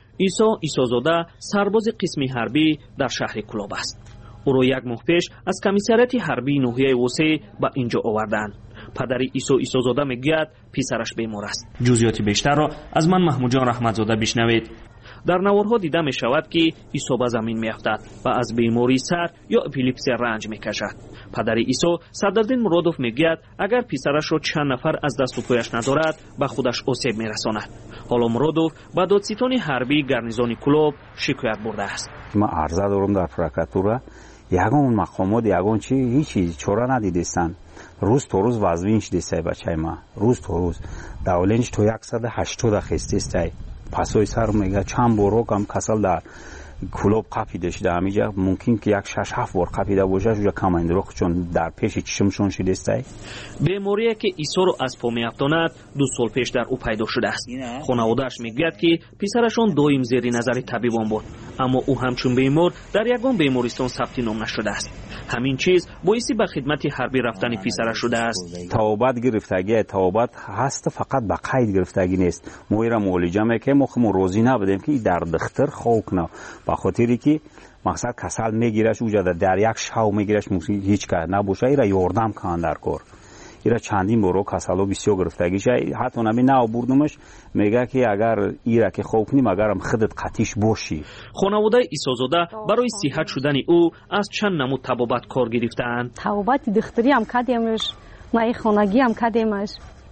ایسازاده سرباز قسمی حربی در شهر کلاب است. او را یک ماه پیش از کمیسریات حربی ناحیه وسه به اینجا آوردند. پدری ایسازاده میگوید پسرش بیمار است. جزئیات بیشتر را از من محمود جان رحمتزاده بشنوید. در نوارها دیده می شود که ایسو به زمین می افتد و از بیماری سر یا اپیلپسی رنج می کشد. پدر ایسو صدرالدین مرادوف می گوید اگر پسرش را چند نفر از دست و پایش ندارد به خودش آسیب می رساند. حالا مرادوف به دادستان حربی گارنیزون کلوب شکایت برده است. ما عرضه دارم در پروکاتورا یگان مقامات یگان هیچی چاره ندیدستند. روز تو روز وزوینش دیسته بچه ما روز تو روز دولنش تو 180 خستیسته پسوی سر میگه چند بارو کم کسل در کلوب قپیده شده همیجا ممکن که 6-7 بار قپیده باشه شوجا کماندرو چون در پیش چشمشون شدسته. بیماری که ایسو رو از پا میافتاند 2 سال پیش در او پیدا شده است. خانواده‌اش میگوید که پسرشون دائم زیر نظر طبیبان بود، اما او همچون بیمار در یگان بیمارستان ثبت نام نشده است. همین چیز باعث به خدمت حربی رفتن پسرش شده است. توبت گرفتگی توبت هست، فقط به قید گرفتگی نیست. مویرا معالجه میکنه مخمو روزی نبودیم که در دختر خوک نه به خاطری که مقصد کسل میگیرش اوجا در یک شاو میگیرش هیچ کار نباشه ایرا یاردم کن در کار ایرا چندین برو کسلو بسیار گرفتگیش حتی نمی نه بردمش میگه که اگر ایرا که خوک نیم اگرم خودت قطیش باشی. خانواده ایسازاده برای صحت شدن او از چند نمود طبابت کار گرفتند. طبابت دختری هم کردیمش، مای خانگی هم کردیمش،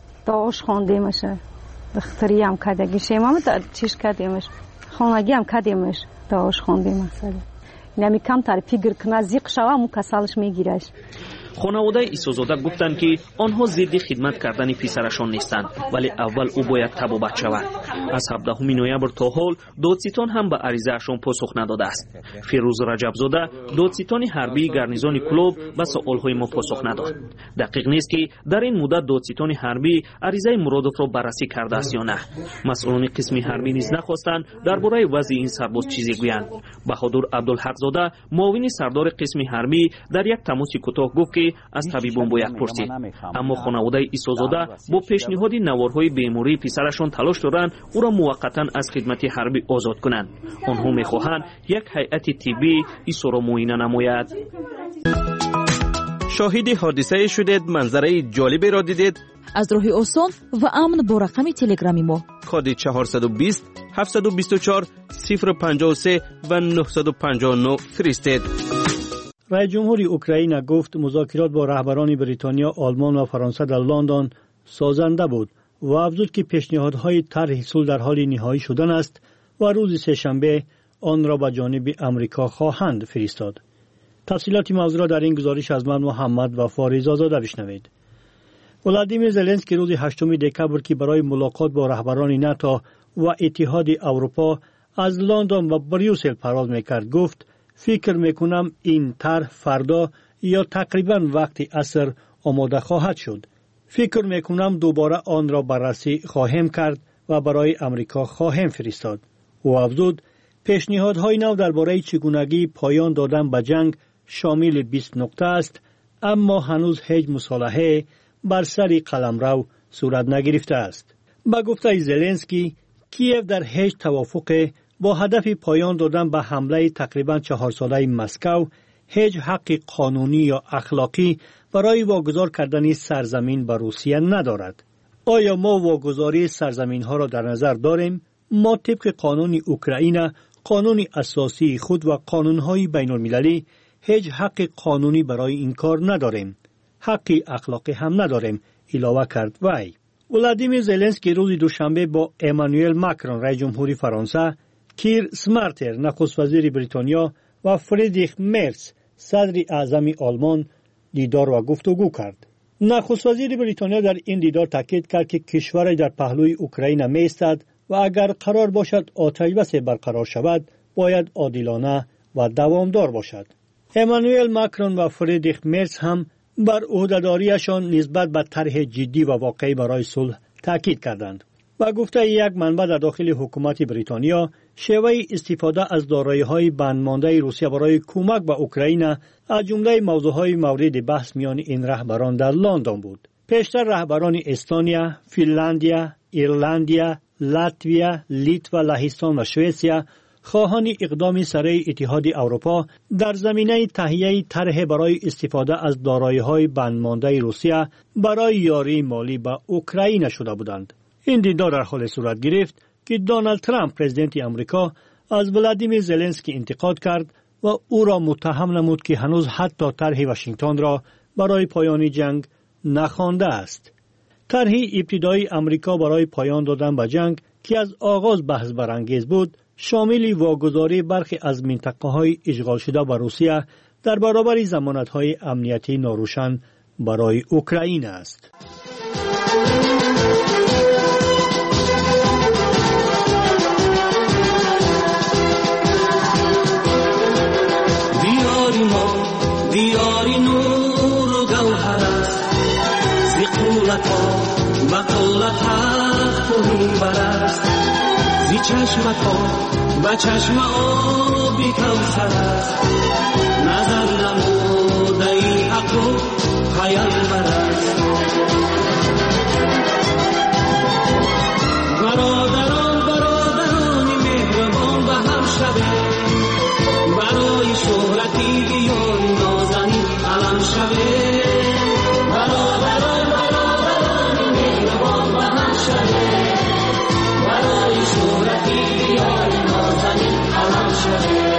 داش خواندیمش، دختری هم کردگیش ما چیش کردیمش، خانگی هم کردیمش، داش خواندیم مثلا. نمی کم تر فکر کنه زیق شوه مو کسالش میگیرش. خانواده ایسازاده گفتند که آنها ضد خدمت کردن پسرشان نیستند، ولی اول او باید طبابت شود. از 17 نوامبر تا حال دادستان هم به عریضه‌شان پاسخ نداده است. فیروز رجبزاده دادستان حربی گارنیزون کلوب به سوال‌های ما پاسخ نداد. دقیق نیست که در این مدت دادستان حربی عریضه مرادوف را بررسی کرده است یا نه. مسئولان قسم حربی نیز نخواستند درباره وضع این سرباز چیزی گویند. بهادر عبدالحق‌زاده معاون سردار قسم حربی در یک تماس کوتاه گفت که از طبیبان باید پرسید، اما خانواده ایسازاده با پیشنهاد نوارهای بیماری پسرشان تلاش دارند او را موقتا از خدمت حربی آزاد کنند. آنها میخواهند یک هیئت طبی ایسو را معاینه نماید. شاهد حادثه شدید، منظره جالبی را دیدید. از راه آسان و امن با رقم تلگرامی ما کد 420 724 053 و 959 فرستید. رئیس جمهور اوکراین گفت مذاکرات با رهبران بریتانیا، آلمان و فرانسه در لندن سازنده بود و افزود که پیشنهادهای طرح صلح در حال نهایی شدن است و روز سه‌شنبه آن را به جانب امریکا خواهند فرستاد. تفصیلات موضوع را در این گزارش از من محمد و فاریز آزاده بشنوید. ولادیمیر زلنسکی روز 8 دکمبر که برای ملاقات با رهبران ناتو و اتحاد اروپا از لندن و بریوسل پرواز میکرد گفت فکر میکنم این طرح فردا یا تقریبا وقت عصر آماده خواهد شد. فکر میکنم دوباره آن را بررسی خواهیم کرد و برای امریکا خواهیم فرستاد. او افزود پیشنهادهای نو درباره چگونگی پایان دادن به جنگ شامل 20 نکته است، اما هنوز هیچ مصالحه بر سر قلمرو صورت نگرفته است. با گفته زلنسکی کیف در هیچ توافق با هدف پایان دادن به حمله تقریبا 4 ساله مسکو هیچ حق قانونی یا اخلاقی برای واگذار کردن سرزمین به روسیه ندارد. آیا ما واگذاری سرزمین ها را در نظر داریم؟ ما طبق قانون اوکراین، قانون اساسی خود و قانون های بین المللی هیچ حق قانونی برای این کار نداریم. حق اخلاقی هم نداریم، علاوه کرد وی. ولادیمیر زلنسکی روز دوشنبه با امانوئل ماکرون رئیس جمهوری فرانسه، کیر سمارتر نخست وزیر بریتانیا و فریدریخ مرز صدر اعظم آلمان دیدار و گفتگو کرد. نخست وزیر بریتانیا در این دیدار تاکید کرد که کشورش در پهلوی اوکراین می‌ایستد و اگر قرار باشد آتش بس برقرار شود باید عادلانه و دوامدار باشد. امانوئل ماکرون و فریدریخ مرز هم بر عهده‌داریشان نسبت به طرح جدی و واقعی برای صلح تاکید کردند. با گفته یک منبع در داخل حکومت بریتانیا، شیوه استفاده از دارایی‌های بندمانده روسیه برای کمک به اوکراین از جمله موضوعهای مورد بحث میان این رهبران در لندن بود. پیشتر رهبران استونیا، فنلاندیا، ایرلندیا، لاتویا، لیتوا، لهستان و سوئیسیا خواهان اقدام سریع اتحاد اروپا در زمینه تهیه طرح برای استفاده از دارایی‌های بندمانده روسیه برای یاری مالی به اوکراین شده بودند. این دیدار در حال صورت گرفت که دونالد ترامپ پرزیدنت امریکا از ولادیمیر زلنسکی انتقاد کرد و او را متهم نمود که هنوز حتی طرح واشنگتن را برای پایان جنگ نخوانده است. طرح ابتدایی امریکا برای پایان دادن به جنگ که از آغاز بحث برانگیز بود، شامل واگذاری برخی از منطقه‌های اشغال شده به روسیه در برابر ضمانت‌های امنیتی ناروشن برای اوکراین است. دیاری نور و گوهر است زی قولت ها و قولت حق و منبر است زی چشمت ها و چشم آبی کوثر است نظر نموده ای حق و پیامبر است برادران مهربان به هم شوید برای شهرتی بیان نازنین علم شوید برادران مهربان به هم شوید برای شهرتی بیان نازنین علم شوید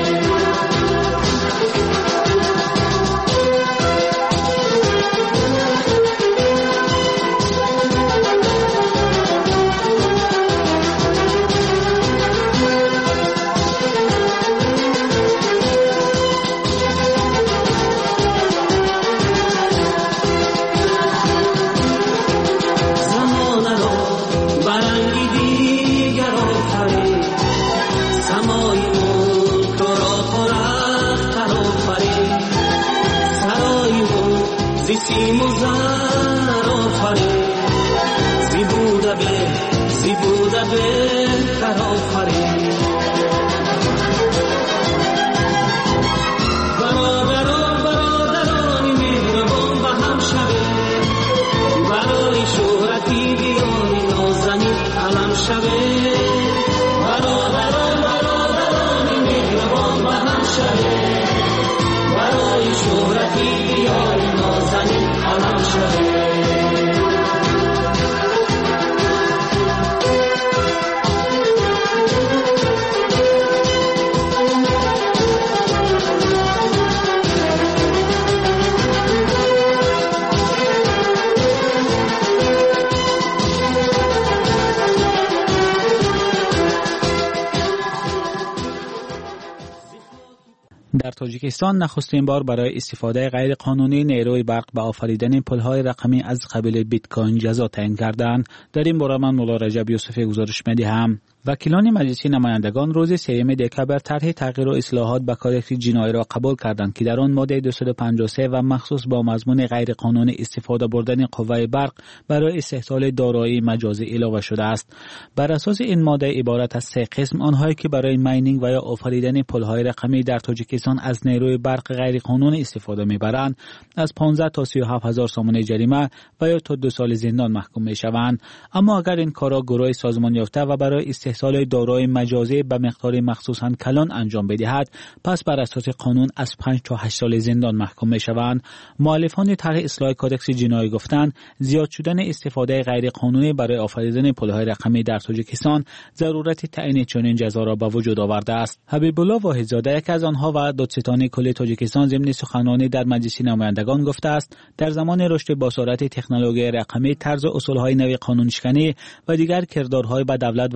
سیم و زر آفرین زی بوده بهتر آفرین برادران مهربان به هم شوید برای شهرتی بیان نازنین علم شوید برادران مهربان به هم شوید برای شهرتی بیان نازنین علم شوید در تاجیکستان نخستین بار برای استفاده غیر قانونی نیروی برق به آفریدن پل‌های رقمی از قبیل بیت کوین جزا تعیین کردند. در این باره من مولا رجب یوسفی گزارش می‌دهم. وکیلان مجلس نمایندگان روز 3 دکبر طرح تغییر و اصلاحات به کادکس جنایی را قبول کردند که در آن ماده 253 و مخصوص با مضمون غیر قانونی استفاده بردن قوه برق برای استحصال دارایی مجازی اضافه شده است. بر اساس این ماده عبارت از 3 قسم، آنهایی که برای ماینینگ و یا آفریدن پل‌های رقمی در تاجیکستان از نیروی برق غیر قانونی استفاده می‌برند از 15 تا 37000 سومن جریمه و یا تا 2 سال زندان محکوم می‌شوند. اما اگر این کارا گروه سازمان یافته و برای استحصال دارایی مجازی به مقدار مخصوصاً کلان انجام بدهد، پس بر اساس قانون از 5 تا 8 سال زندان محکوم می‌شوند. مؤلفان طرح اصلاح کادکس جنایی گفتند زیاد شدن استفاده غیر قانونی برای آفریدن پل‌های رقمی در تاجیکستان ضرورت تعیین چنین جزا را به وجود آورده است. حبیب الله واحدزاده یک از آنها و دادستان کل تاجیکستان ضمن سخنرانی در مجلس نمایندگان گفته است در زمان رشد با سرعت تکنولوژی رقمی، طرز اصولهای نوی قانونشکنی و دیگر کردارهای به دولت و جمعیت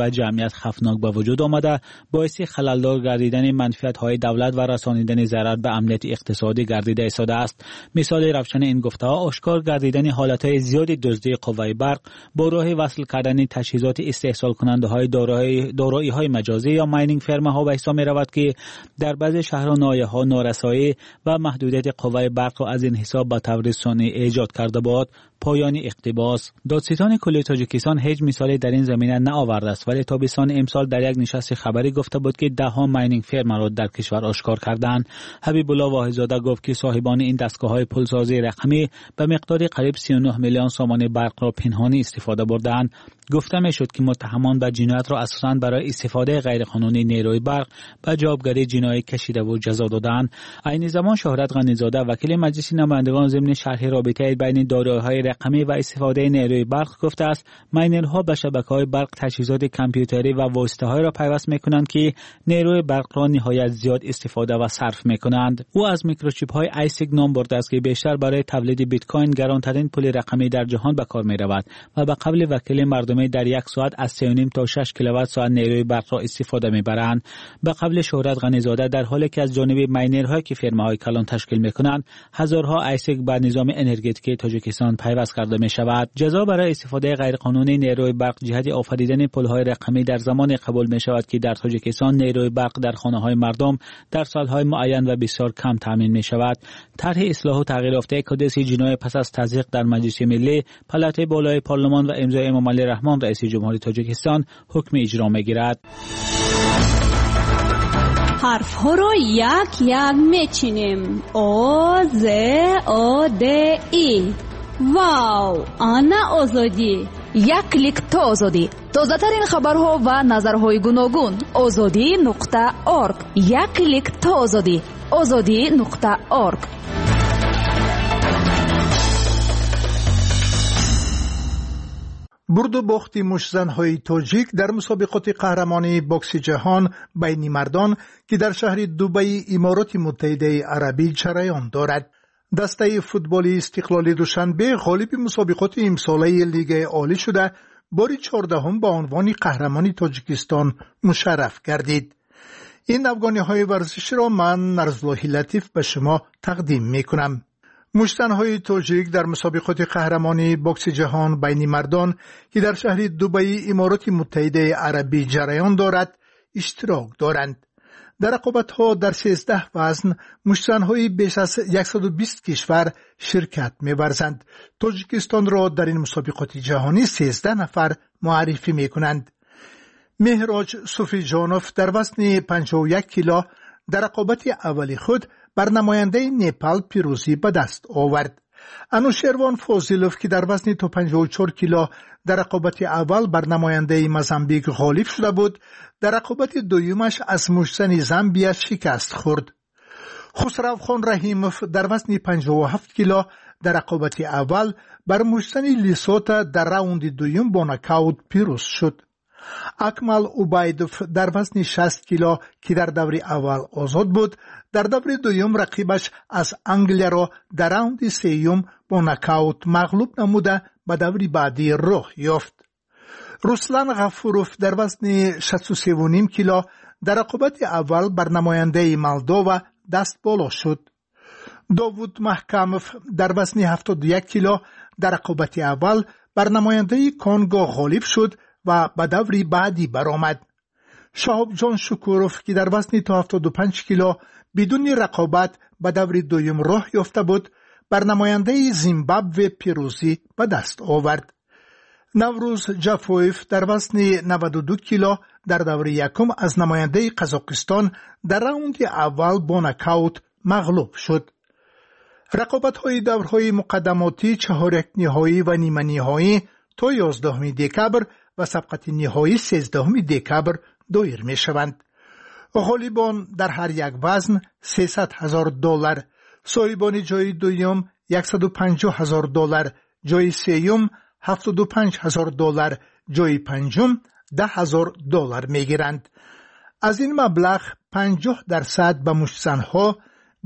امنیت خطرناک به وجود آمده باعث خللدار گردیدن منفعت‌های دولت و رسانیدن ضرر به امنیت اقتصادی گردیده ایستاده است. مثال روشن این گفته‌ها آشکار گردیدن حالت‌های زیاد دزدی قوه برق با راه وصل کردن تجهیزات استحصال کننده‌های دارایی‌های مجازی یا ماینینگ فرم‌ها به حساب می‌رود که در بعضی شهرها نایه‌ها نارسایی و محدودیت قوه برق را از این حساب به طور ثانی ایجاد کرده بود. پایان اقتباس. دادستان کلی تاجیکستان هیچ مثالی در این زمینه نآورده است، ولی تابستان امسال در یک نشست خبری گفته بود که 10 ماینینگ فرم را در کشور آشکار کردند. حبیب الله واحدزاده گفت که صاحبان این دستگاه‌های پولسازی رقمی به مقدار قریب 39 میلیون سامان برق را پنهانی استفاده بردند. گفته میشد که متهمان به جنایت را اساساً برای استفاده غیرقانونی نیروی برق به جوابگری جنایی کشیده و جزا دادند. عین زمان شهرت غنی‌زاده وکیل مجلس نمایندگان ضمن شرح رابطه بین دارایی‌های رقمی و استفاده نیروی برق گفته است ماینرها به شبکه‌های برق تجهیزات کامپیوتری و واسطه‌های را پیوست می‌کنند که نیروی برق را نهایت زیاد استفاده و صرف می‌کنند. او از میکروچیپ‌های آیسیگ نام برده است که بیشتر برای تولید بیت کوین گرانترین پول رقمی در جهان به کار می‌رود و به قول وکیل مردمی در یک ساعت از 3.5 تا 6 کیلووات ساعت نیروی برق را استفاده می‌برند. به قول شهرت غنی‌زاده در حالی که از جانب ماینرها که فرم‌های کلان تشکیل می‌کنند هزارها آیسیگ به نظام انرژتیکی تاجیکستان پیوست کرده می‌شود. جزا برای استفاده غیرقانونی نیروی برق جهت آفریدن پل‌های رقمی در زمان قبول می‌شود که در تاجیکستان نیروی برق در خانه‌های مردم در سال‌های معین و بسیار کم تامین می‌شود. طرح اصلاح و تغییرافته کدس جنایی پس از تصدیق در مجلس ملی، پالات بالای پارلمان و امضای امام علی رحمان رئیس جمهوری تاجیکستان حکم اجرا می‌گیرد. حرف ها رو یک یک میچینیم. او ز او د ای. واو، آنا آزادی. یک کلیک تا آزادی. تازه ترین خبرها و نظرهای گوناگون. azadi.org. یک کلیک تا آزادی. azadi.org. برد و باخت مشتزن‌های تاجیک در مسابقات قهرمانی بوکس جهان بین مردان که در شهر دبی امارات متحده عربی جریان دارد. دسته فوتبال استقلال دوشنبه غالب مسابقات امساله لیگ عالی شده بار 14 به عنوان قهرمان تاجیکستان مشرف گردید. این افغانی‌های ورزشی را من نرزالله لطیف به شما تقدیم می‌کنم. مشتزن‌های تاجیک در مسابقات قهرمانی بوکس جهان بین مردان که در شهر دبی امارات متحده عربی جریان دارد اشتراک دارند. در رقابت‌ها در 13 وزن مشتزن‌های بیش از 120 کشور شرکت می‌ورزند. تاجیکستان را در این مسابقات جهانی 13 نفر معرفی می‌کنند. مهراج صوفی جانوف در وزن 51 کیلو در رقابت اولی خود بر نماینده نپال پیروزی به دست آورد. انوشیروان فاضلوف که در وزن 54 کیلو در رقابت اول بر نماینده موزامبیک غالب شده بود، در رقابت دویمش از مشتزن زامبیا شکست خورد. خسرو خان رحیموف در وزن 57 کیلو در رقابت اول بر مشتزن لیسوتا در راوند دویم با نکاوت پیروز شد. اکمل اوبایدوف در وزن 60 کیلو که در دور اول آزاد بود، در دور دوم رقیبش از انگلیا را در راوند سوم با نکاوت مغلوب نموده به دور بعدی راه یافت. رسلان غفوروف در وزن 63.5 کیلو در رقابت اول بر نماینده مولدووا دست بالا شد. داوود محکموف در وزن 71 کیلو در رقابت اول بر نماینده کنگو غالب شد و به دوری بعدی برآمد. شهاب جان شکوروف که در وزن تا 75 کیلو بدون رقابت به دور دوم راه یافته بود، بر نماینده زیمبابوه پیروزی به دست آورد. نوروز جافویف در وزن 92 کیلو در دور یکم از نماینده قزاقستان در راوند اول با نکاوت مغلوب شد. رقابت‌های دورهای مقدماتی چهارک نهایی و نیمه نهایی تا 11 دکبر و سبقت نهایی 13 دکبر دایر می شوند. غالبان در هر یک وزن $300,000، صاحبان جای دویم $150,000، جای سوم $75,000، جای پنجم $10,000 می گیرند. از این مبلغ 50% به مشتزن‌ها،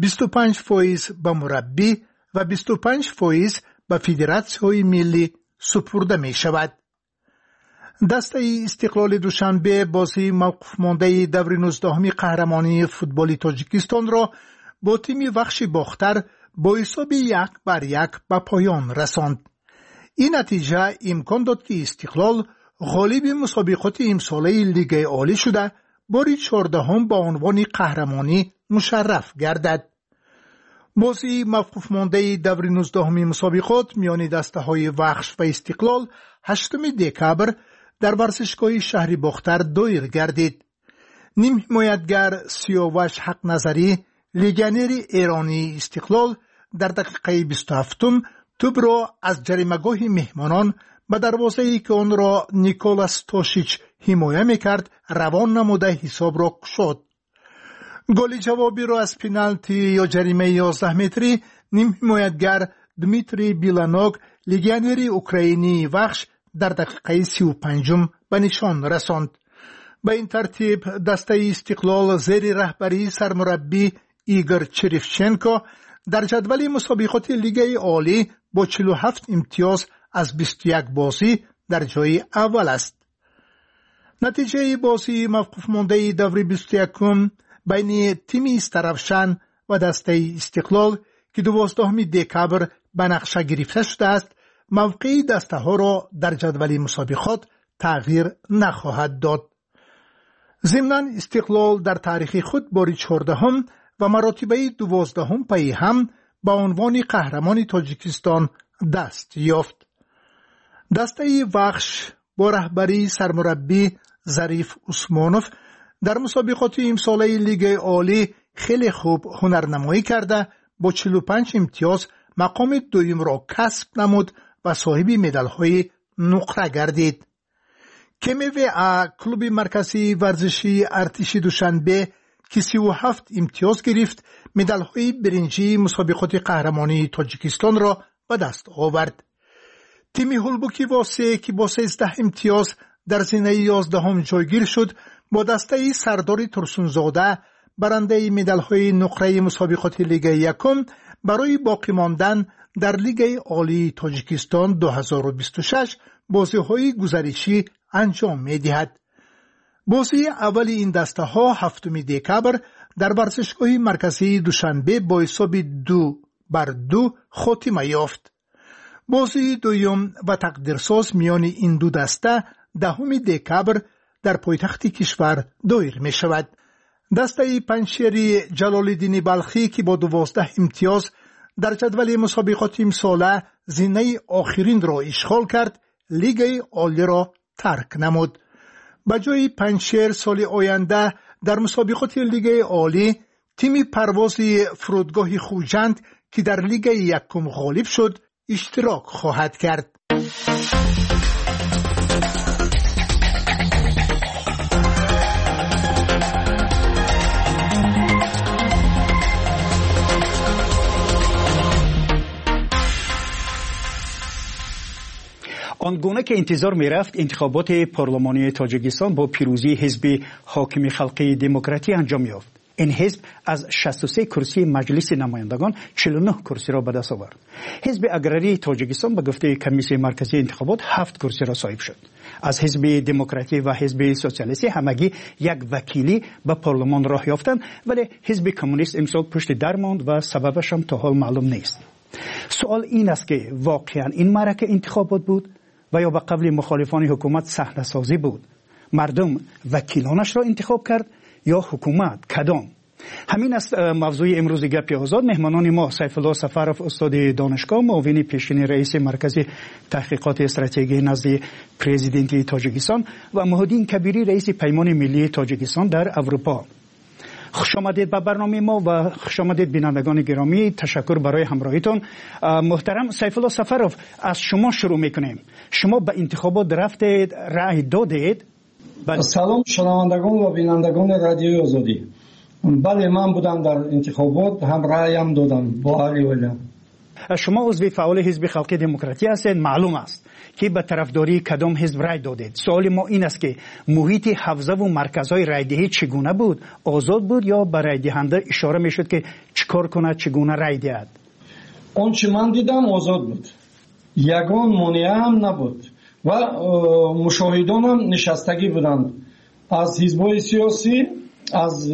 25% به مربی و 25% به فدراسیون ملی سپرده می شود. دسته استقلال دوشنبه بازی موقوف مانده دور 19 قهرمانی فوتبال تاجیکستان را با تیم وخش باختر با حساب 1-1 به پایان رساند. این نتیجه امکان داد که استقلال غالب مسابقات امساله لیگ عالی شده باری 14 با عنوان قهرمانی مشرف گردد. بازی موقوف مانده دور 19 مسابقات میان دسته های وخش و استقلال 8 دکبر در ورزشگاه شهر باختر دایر گردید. نیم حمایتگر سیاوش حق نظری لگنر ایرانی استقلال در دقیقه 27 توپ را از جریمه‌گاه مهمانان به دروازه‌ای که آن را نیکولاس توشیچ حمایت می‌کرد روان نموده حساب را گشود. گل جوابی را از پنالتی یا جریمه 11 متری نیم حمایتگر دمیتری بیلانوگ لگنر اوکراینی وخش در دقیقه 35 به نشان رساند. به این ترتیب دسته استقلال زیر رهبری سرمربی ایگور چریفچنکو در جدول مسابقات لیگ عالی با 47 امتیاز از 21 بازی در جای اول است. نتیجه بازی موقوف مانده دور 21 بین تیم استرفشن و دسته استقلال که 12 دکبر به نقشه گرفته شده است موقع دسته ها را در جدول مسابقات تغییر نخواهد داد. ضمناً استقلال در تاریخ خود باری 14 و مراتبه 12 پی هم با عنوان قهرمان تاجیکستان دست یافت. دسته وخش با رهبری سرمربی ظریف عثمانوف در مسابقات امساله لیگ عالی خیلی خوب هنرنمایی کرده با 45 امتیاز مقام دوم را کسب نمود و صاحب مدال‌های نقره گردید. KMVA کلوب مرکزی ورزشی ارتش دوشنبه که 37 امتیاز گرفت مدال‌های برنجی مسابقات قهرمانی تاجیکستان را به دست آورد. تیم هولبوکی واسه که با 13 امتیاز در زینه 11 جایگیر شد با دسته سردار ترسونزاده برنده مدال‌های نقره مسابقات لیگ یکم برای باقی ماندن در لیگ عالی تاجیکستان 2026 بازی‌های گزارشی انجام می‌دهد. بازی اول این دسته ها 7 دکبر در ورزشگاه مرکزی دوشنبه با حساب 2-2 خاتمه یافت. بازی دوم و تقدیرساز میان این دو دسته 10 دکبر در پایتخت کشور دایر می شود. دسته پنجشیر جلال‌الدین بلخی که با 12 امتیاز در جدول مسابقات امساله زینه آخرین را اشغال کرد لیگ عالی را ترک نمود. به جای پنجشیر سال آینده در مسابقات لیگ عالی تیم پرواز فرودگاه خوجند که در لیگ یکم غالب شد اشتراک خواهد کرد. آنگونه که انتظار می رفت انتخابات پارلمانی تاجیکستان با پیروزی حزب حاکم خلقی دموکراتی انجام یافت. این حزب از 63 کرسی مجلس نمایندگان 49 کرسی را به دست آورد. حزب اگراری تاجیکستان به گفته کمیسیون مرکزی انتخابات 7 کرسی را صاحب شد. از حزب دموکراتی و حزب سوسیالیستی همگی یک وکیلی به پارلمان راه یافتند، ولی حزب کمونیست امسال پشت در ماند و سببش هم تا حال معلوم نیست. سوال این است که واقعا این معرکه انتخابات بود و یا به قبل مخالفان حکومت صحنه سازی بود؟ مردم وکیلانش را انتخاب کرد یا حکومت؟ کدام؟ همین است موضوع امروز گپ آزاد. مهمانان ما سیف الله سفرов استاد دانشگاه، معاون پیشین رئیس مرکز تحقیقات استراتژی نزد پرزیدنت تاجیکستان و مهدین کبیری رئیس پیمان ملی تاجیکستان در اروپا. خوش آمدید به برنامه ما و خوش آمدید بینندگان گرامی. تشکر برای همراهیتون. محترم سیف الله سفرов، از شما شروع میکنیم. شما به انتخابات رفتید، رأی دادید؟ سلام شنوندگان و بینندگان رادیوی آزادی. بله، من بودم در انتخابات، هم رأیم دادم با علی ولیان. شما عضو فعال حزب خلقی دموکراتی هستید، معلوم است که به طرفداری کدام حزب رای دادید. سوال ما این است که محیط حوزه و مرکزهای رایدهی چگونه بود؟ آزاد بود یا به رای دهنده اشاره میشد که چیکار کنه، چگونه رای دهد؟ آنچه من دیدم آزاد بود، یگان مانع هم نبود. و مشاهدان هم نشستگی بودند از حزب‌های سیاسی، از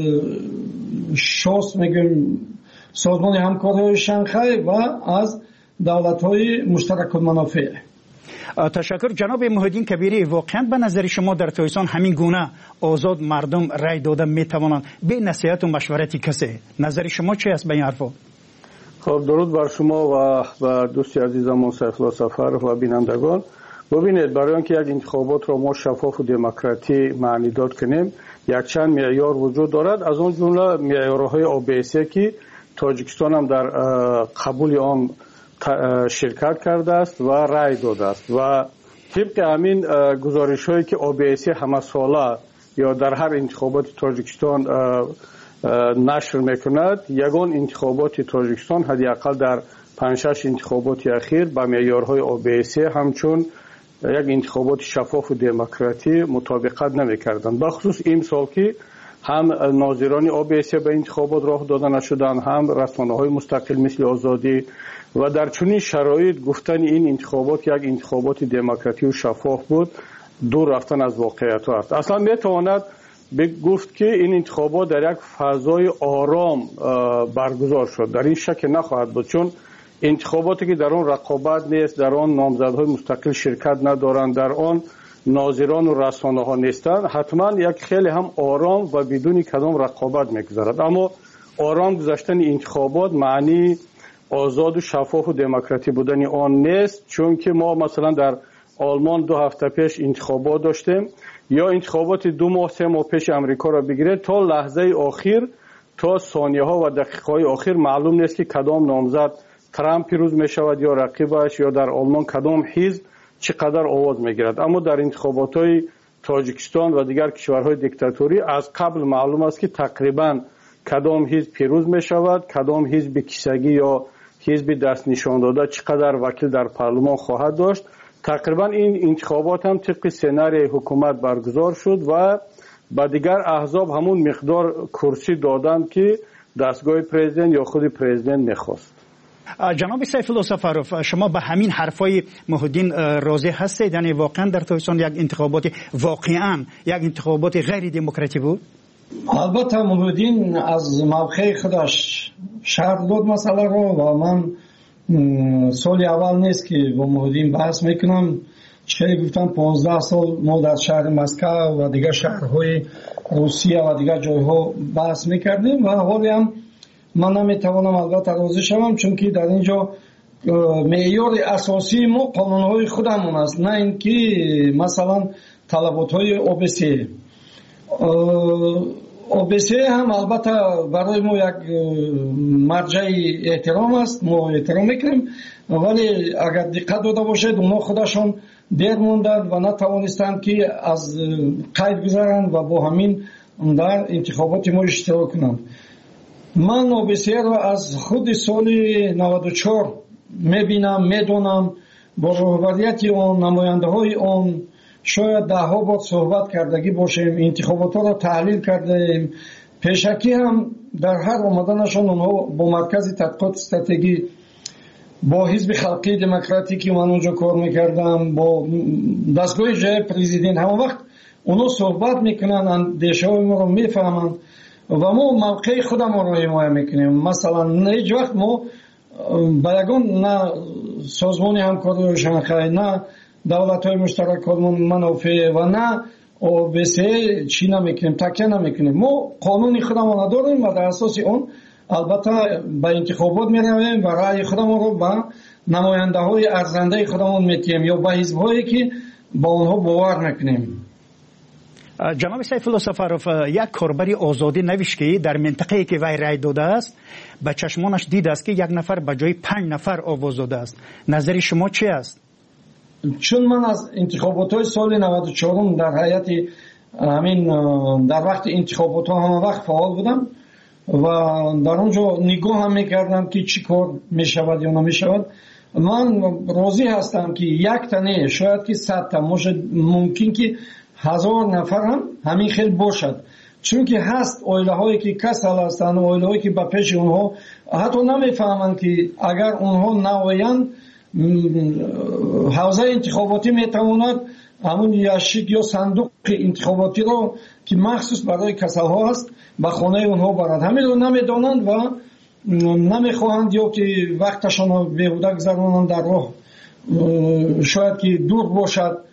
شاست میگیم سازمان همکاری شانگهای و از دولت‌های مشترک المنافع. تشکر جناب محیدین کبیری. واقعا به نظر شما در تایستان همین گونه آزاد مردم رای داده میتوانند به نصیحت و مشورت کسی؟ نظر شما چی است به این حرفا؟ خب درود بر شما و دوستی عزیزم سیفالله سفر و بینندگان. ببینید برای اینکه یک انتخابات را ما شفاف و دموکراتی معنی داد کنیم یک چند معیار وجود دارد، از اون جمله معیارهای OBSE که تاجیکستان هم در قبول آن شرکت کرده است و رای داده است و طبق همین گزارش هایی که OBSE همه ساله یا در هر انتخابات تاجیکستان نشر میکند، یگان انتخابات تاجیکستان حداقل در 5-6 انتخابات اخیر با معیارهای OBSE همچون یک انتخابات شفاف و دموکراتی مطابقت نمیکردند. بخصوص این سال که هم ناظران OBSE به انتخابات راه داده نشدند، هم رسانه‌های مستقل مثل آزادی و در چنین شرایط گفتن این انتخابات یک انتخابات دموکراتی و شفاف بود دور رفتن از واقعیت است. اصلا میتواند گفت که این انتخابات در یک فضای آرام برگزار شد، در این شک نخواهد بود، چون انتخاباتی که در آن رقابت نیست، در آن نامزدهای مستقل شرکت ندارند، در آن ناظران و رسانه ها نیستند، حتما یک خیلی هم آرام و بدون کدام رقابت میگذرد. اما آرام گذشتن انتخابات معنی آزاد و شفاف و دموکراتی بودن آن نیست، چون که ما مثلا در آلمان 2 هفته پیش انتخابات داشتیم، یا انتخابات 2 ماه 3 ماه پیش امریکا را بگیرید، تا لحظه آخر، تا ثانیه ها و دقیقه های آخر معلوم نیست که کدام نامزد ترامپ پیروز می شود یا رقیبش، یا در آلمان کدام حزب چقدر آواز می گیرد. اما در انتخابات های تاجیکستان و دیگر کشورهای دیکتاتوری از قبل معلوم است که تقریبا کدام حزب پیروز می شود، کدام حزب کیسگی یا حزب دست نشان داده چقدر وکیل در پارلمان خواهد داشت. تقریبا این انتخابات هم طبق سناریوی حکومت برگزار شد و با دیگر احزاب همون مقدار کرسی دادند که دستگاه پرزیدنت یا خود پرزیدنت میخواست. جناب سیفالله سفروف، شما به همین حرفای محیدین راضی هستید؟ یعنی واقعا در تایستان یک انتخابات واقعا یک انتخابات غیر دموکراتی بود؟ البته محیدین از موقع خودش شرح داد مسئله رو و من سال اول نیست که با محیدین بحث میکنم. چه گفتم 15 سال ما در شهر مسکو و دیگر شهرهای روسیه و دیگر جایها بحث میکردیم و حالی هم من نمیتوانم البته راضی شوم، چون که در اینجا معیار اساسی ما قانونهای خودمون است، نه اینکه مثلا طلباتهای OBSE. OBSE هم البته برای ما یک مرجع احترام است، ما احترام میکنیم، ولی اگر دقت داده باشید اونا خودشون دیر موندند و نتوانستند که از قید گذارند و با همین در انتخابات ما اشتراک کنند. من OBSE را از خود سال 94 میبینم، میدونم، با رهبریت آن، نماینده های آن شاید 10 بار صحبت کردگی باشیم، انتخابات را تحلیل کردیم. پیشکی هم در هر آمدنشان اونها با مرکز تحقیقات استراتژی، با حزب خلقی دموکراتیکی من اونجا کار میکردم، با دستگاه جای پرزیدنت، همون وقت اونها صحبت میکنن، اندیشه های ما رو میفهمن و ما موقع خودم رو حمایت میکنیم. مثلا هیچ وقت ما با یگان نه سازمان همکاری شانگهای، نه دولت‌های مشترک منافع و نه OBSE چی نمیکنیم، تکیه نمیکنیم. ما قانون خودمون داریم و در اساس اون البته به انتخابات میرویم و رأی خودمون رو به نماینده های ارزنده خودمون میتیم یا به حزب‌هایی که با اونها باور میکنیم. جناب سیفالله سفروف، یک کاربری آزادی نوشت که در منطقه‌ای که وی رای داده است به چشمانش دید است که 1 نفر به جای 5 نفر آواز داده است. نظر شما چی است؟ چون من از انتخابات سال 94 در هیئت همین در وقت انتخابات ها همه وقت فعال بودم و در اونجا نگاه هم میکردم که چی کار میشود یا نمیشود. من راضی هستم که 1 تنه شاید که 100 تا ممکن که 1000 نفر هم همین خیلی باشد، چون که هست اویله هایی که کسل هستند، اویله هایی که به پیش اونها حتی نمیفهمند که اگر اونها نویند ҳавзаи интихоботӣ метавонад ҳамун ящик ё сандуқи интихоботиро ки махсус барои касалҳо аст ба хонаи онҳо барад. ҳаминро намедонанд ва намехоҳанд ё ки вақташонро беҳуда гузаронанд дар роҳ, шояд ки дур бошад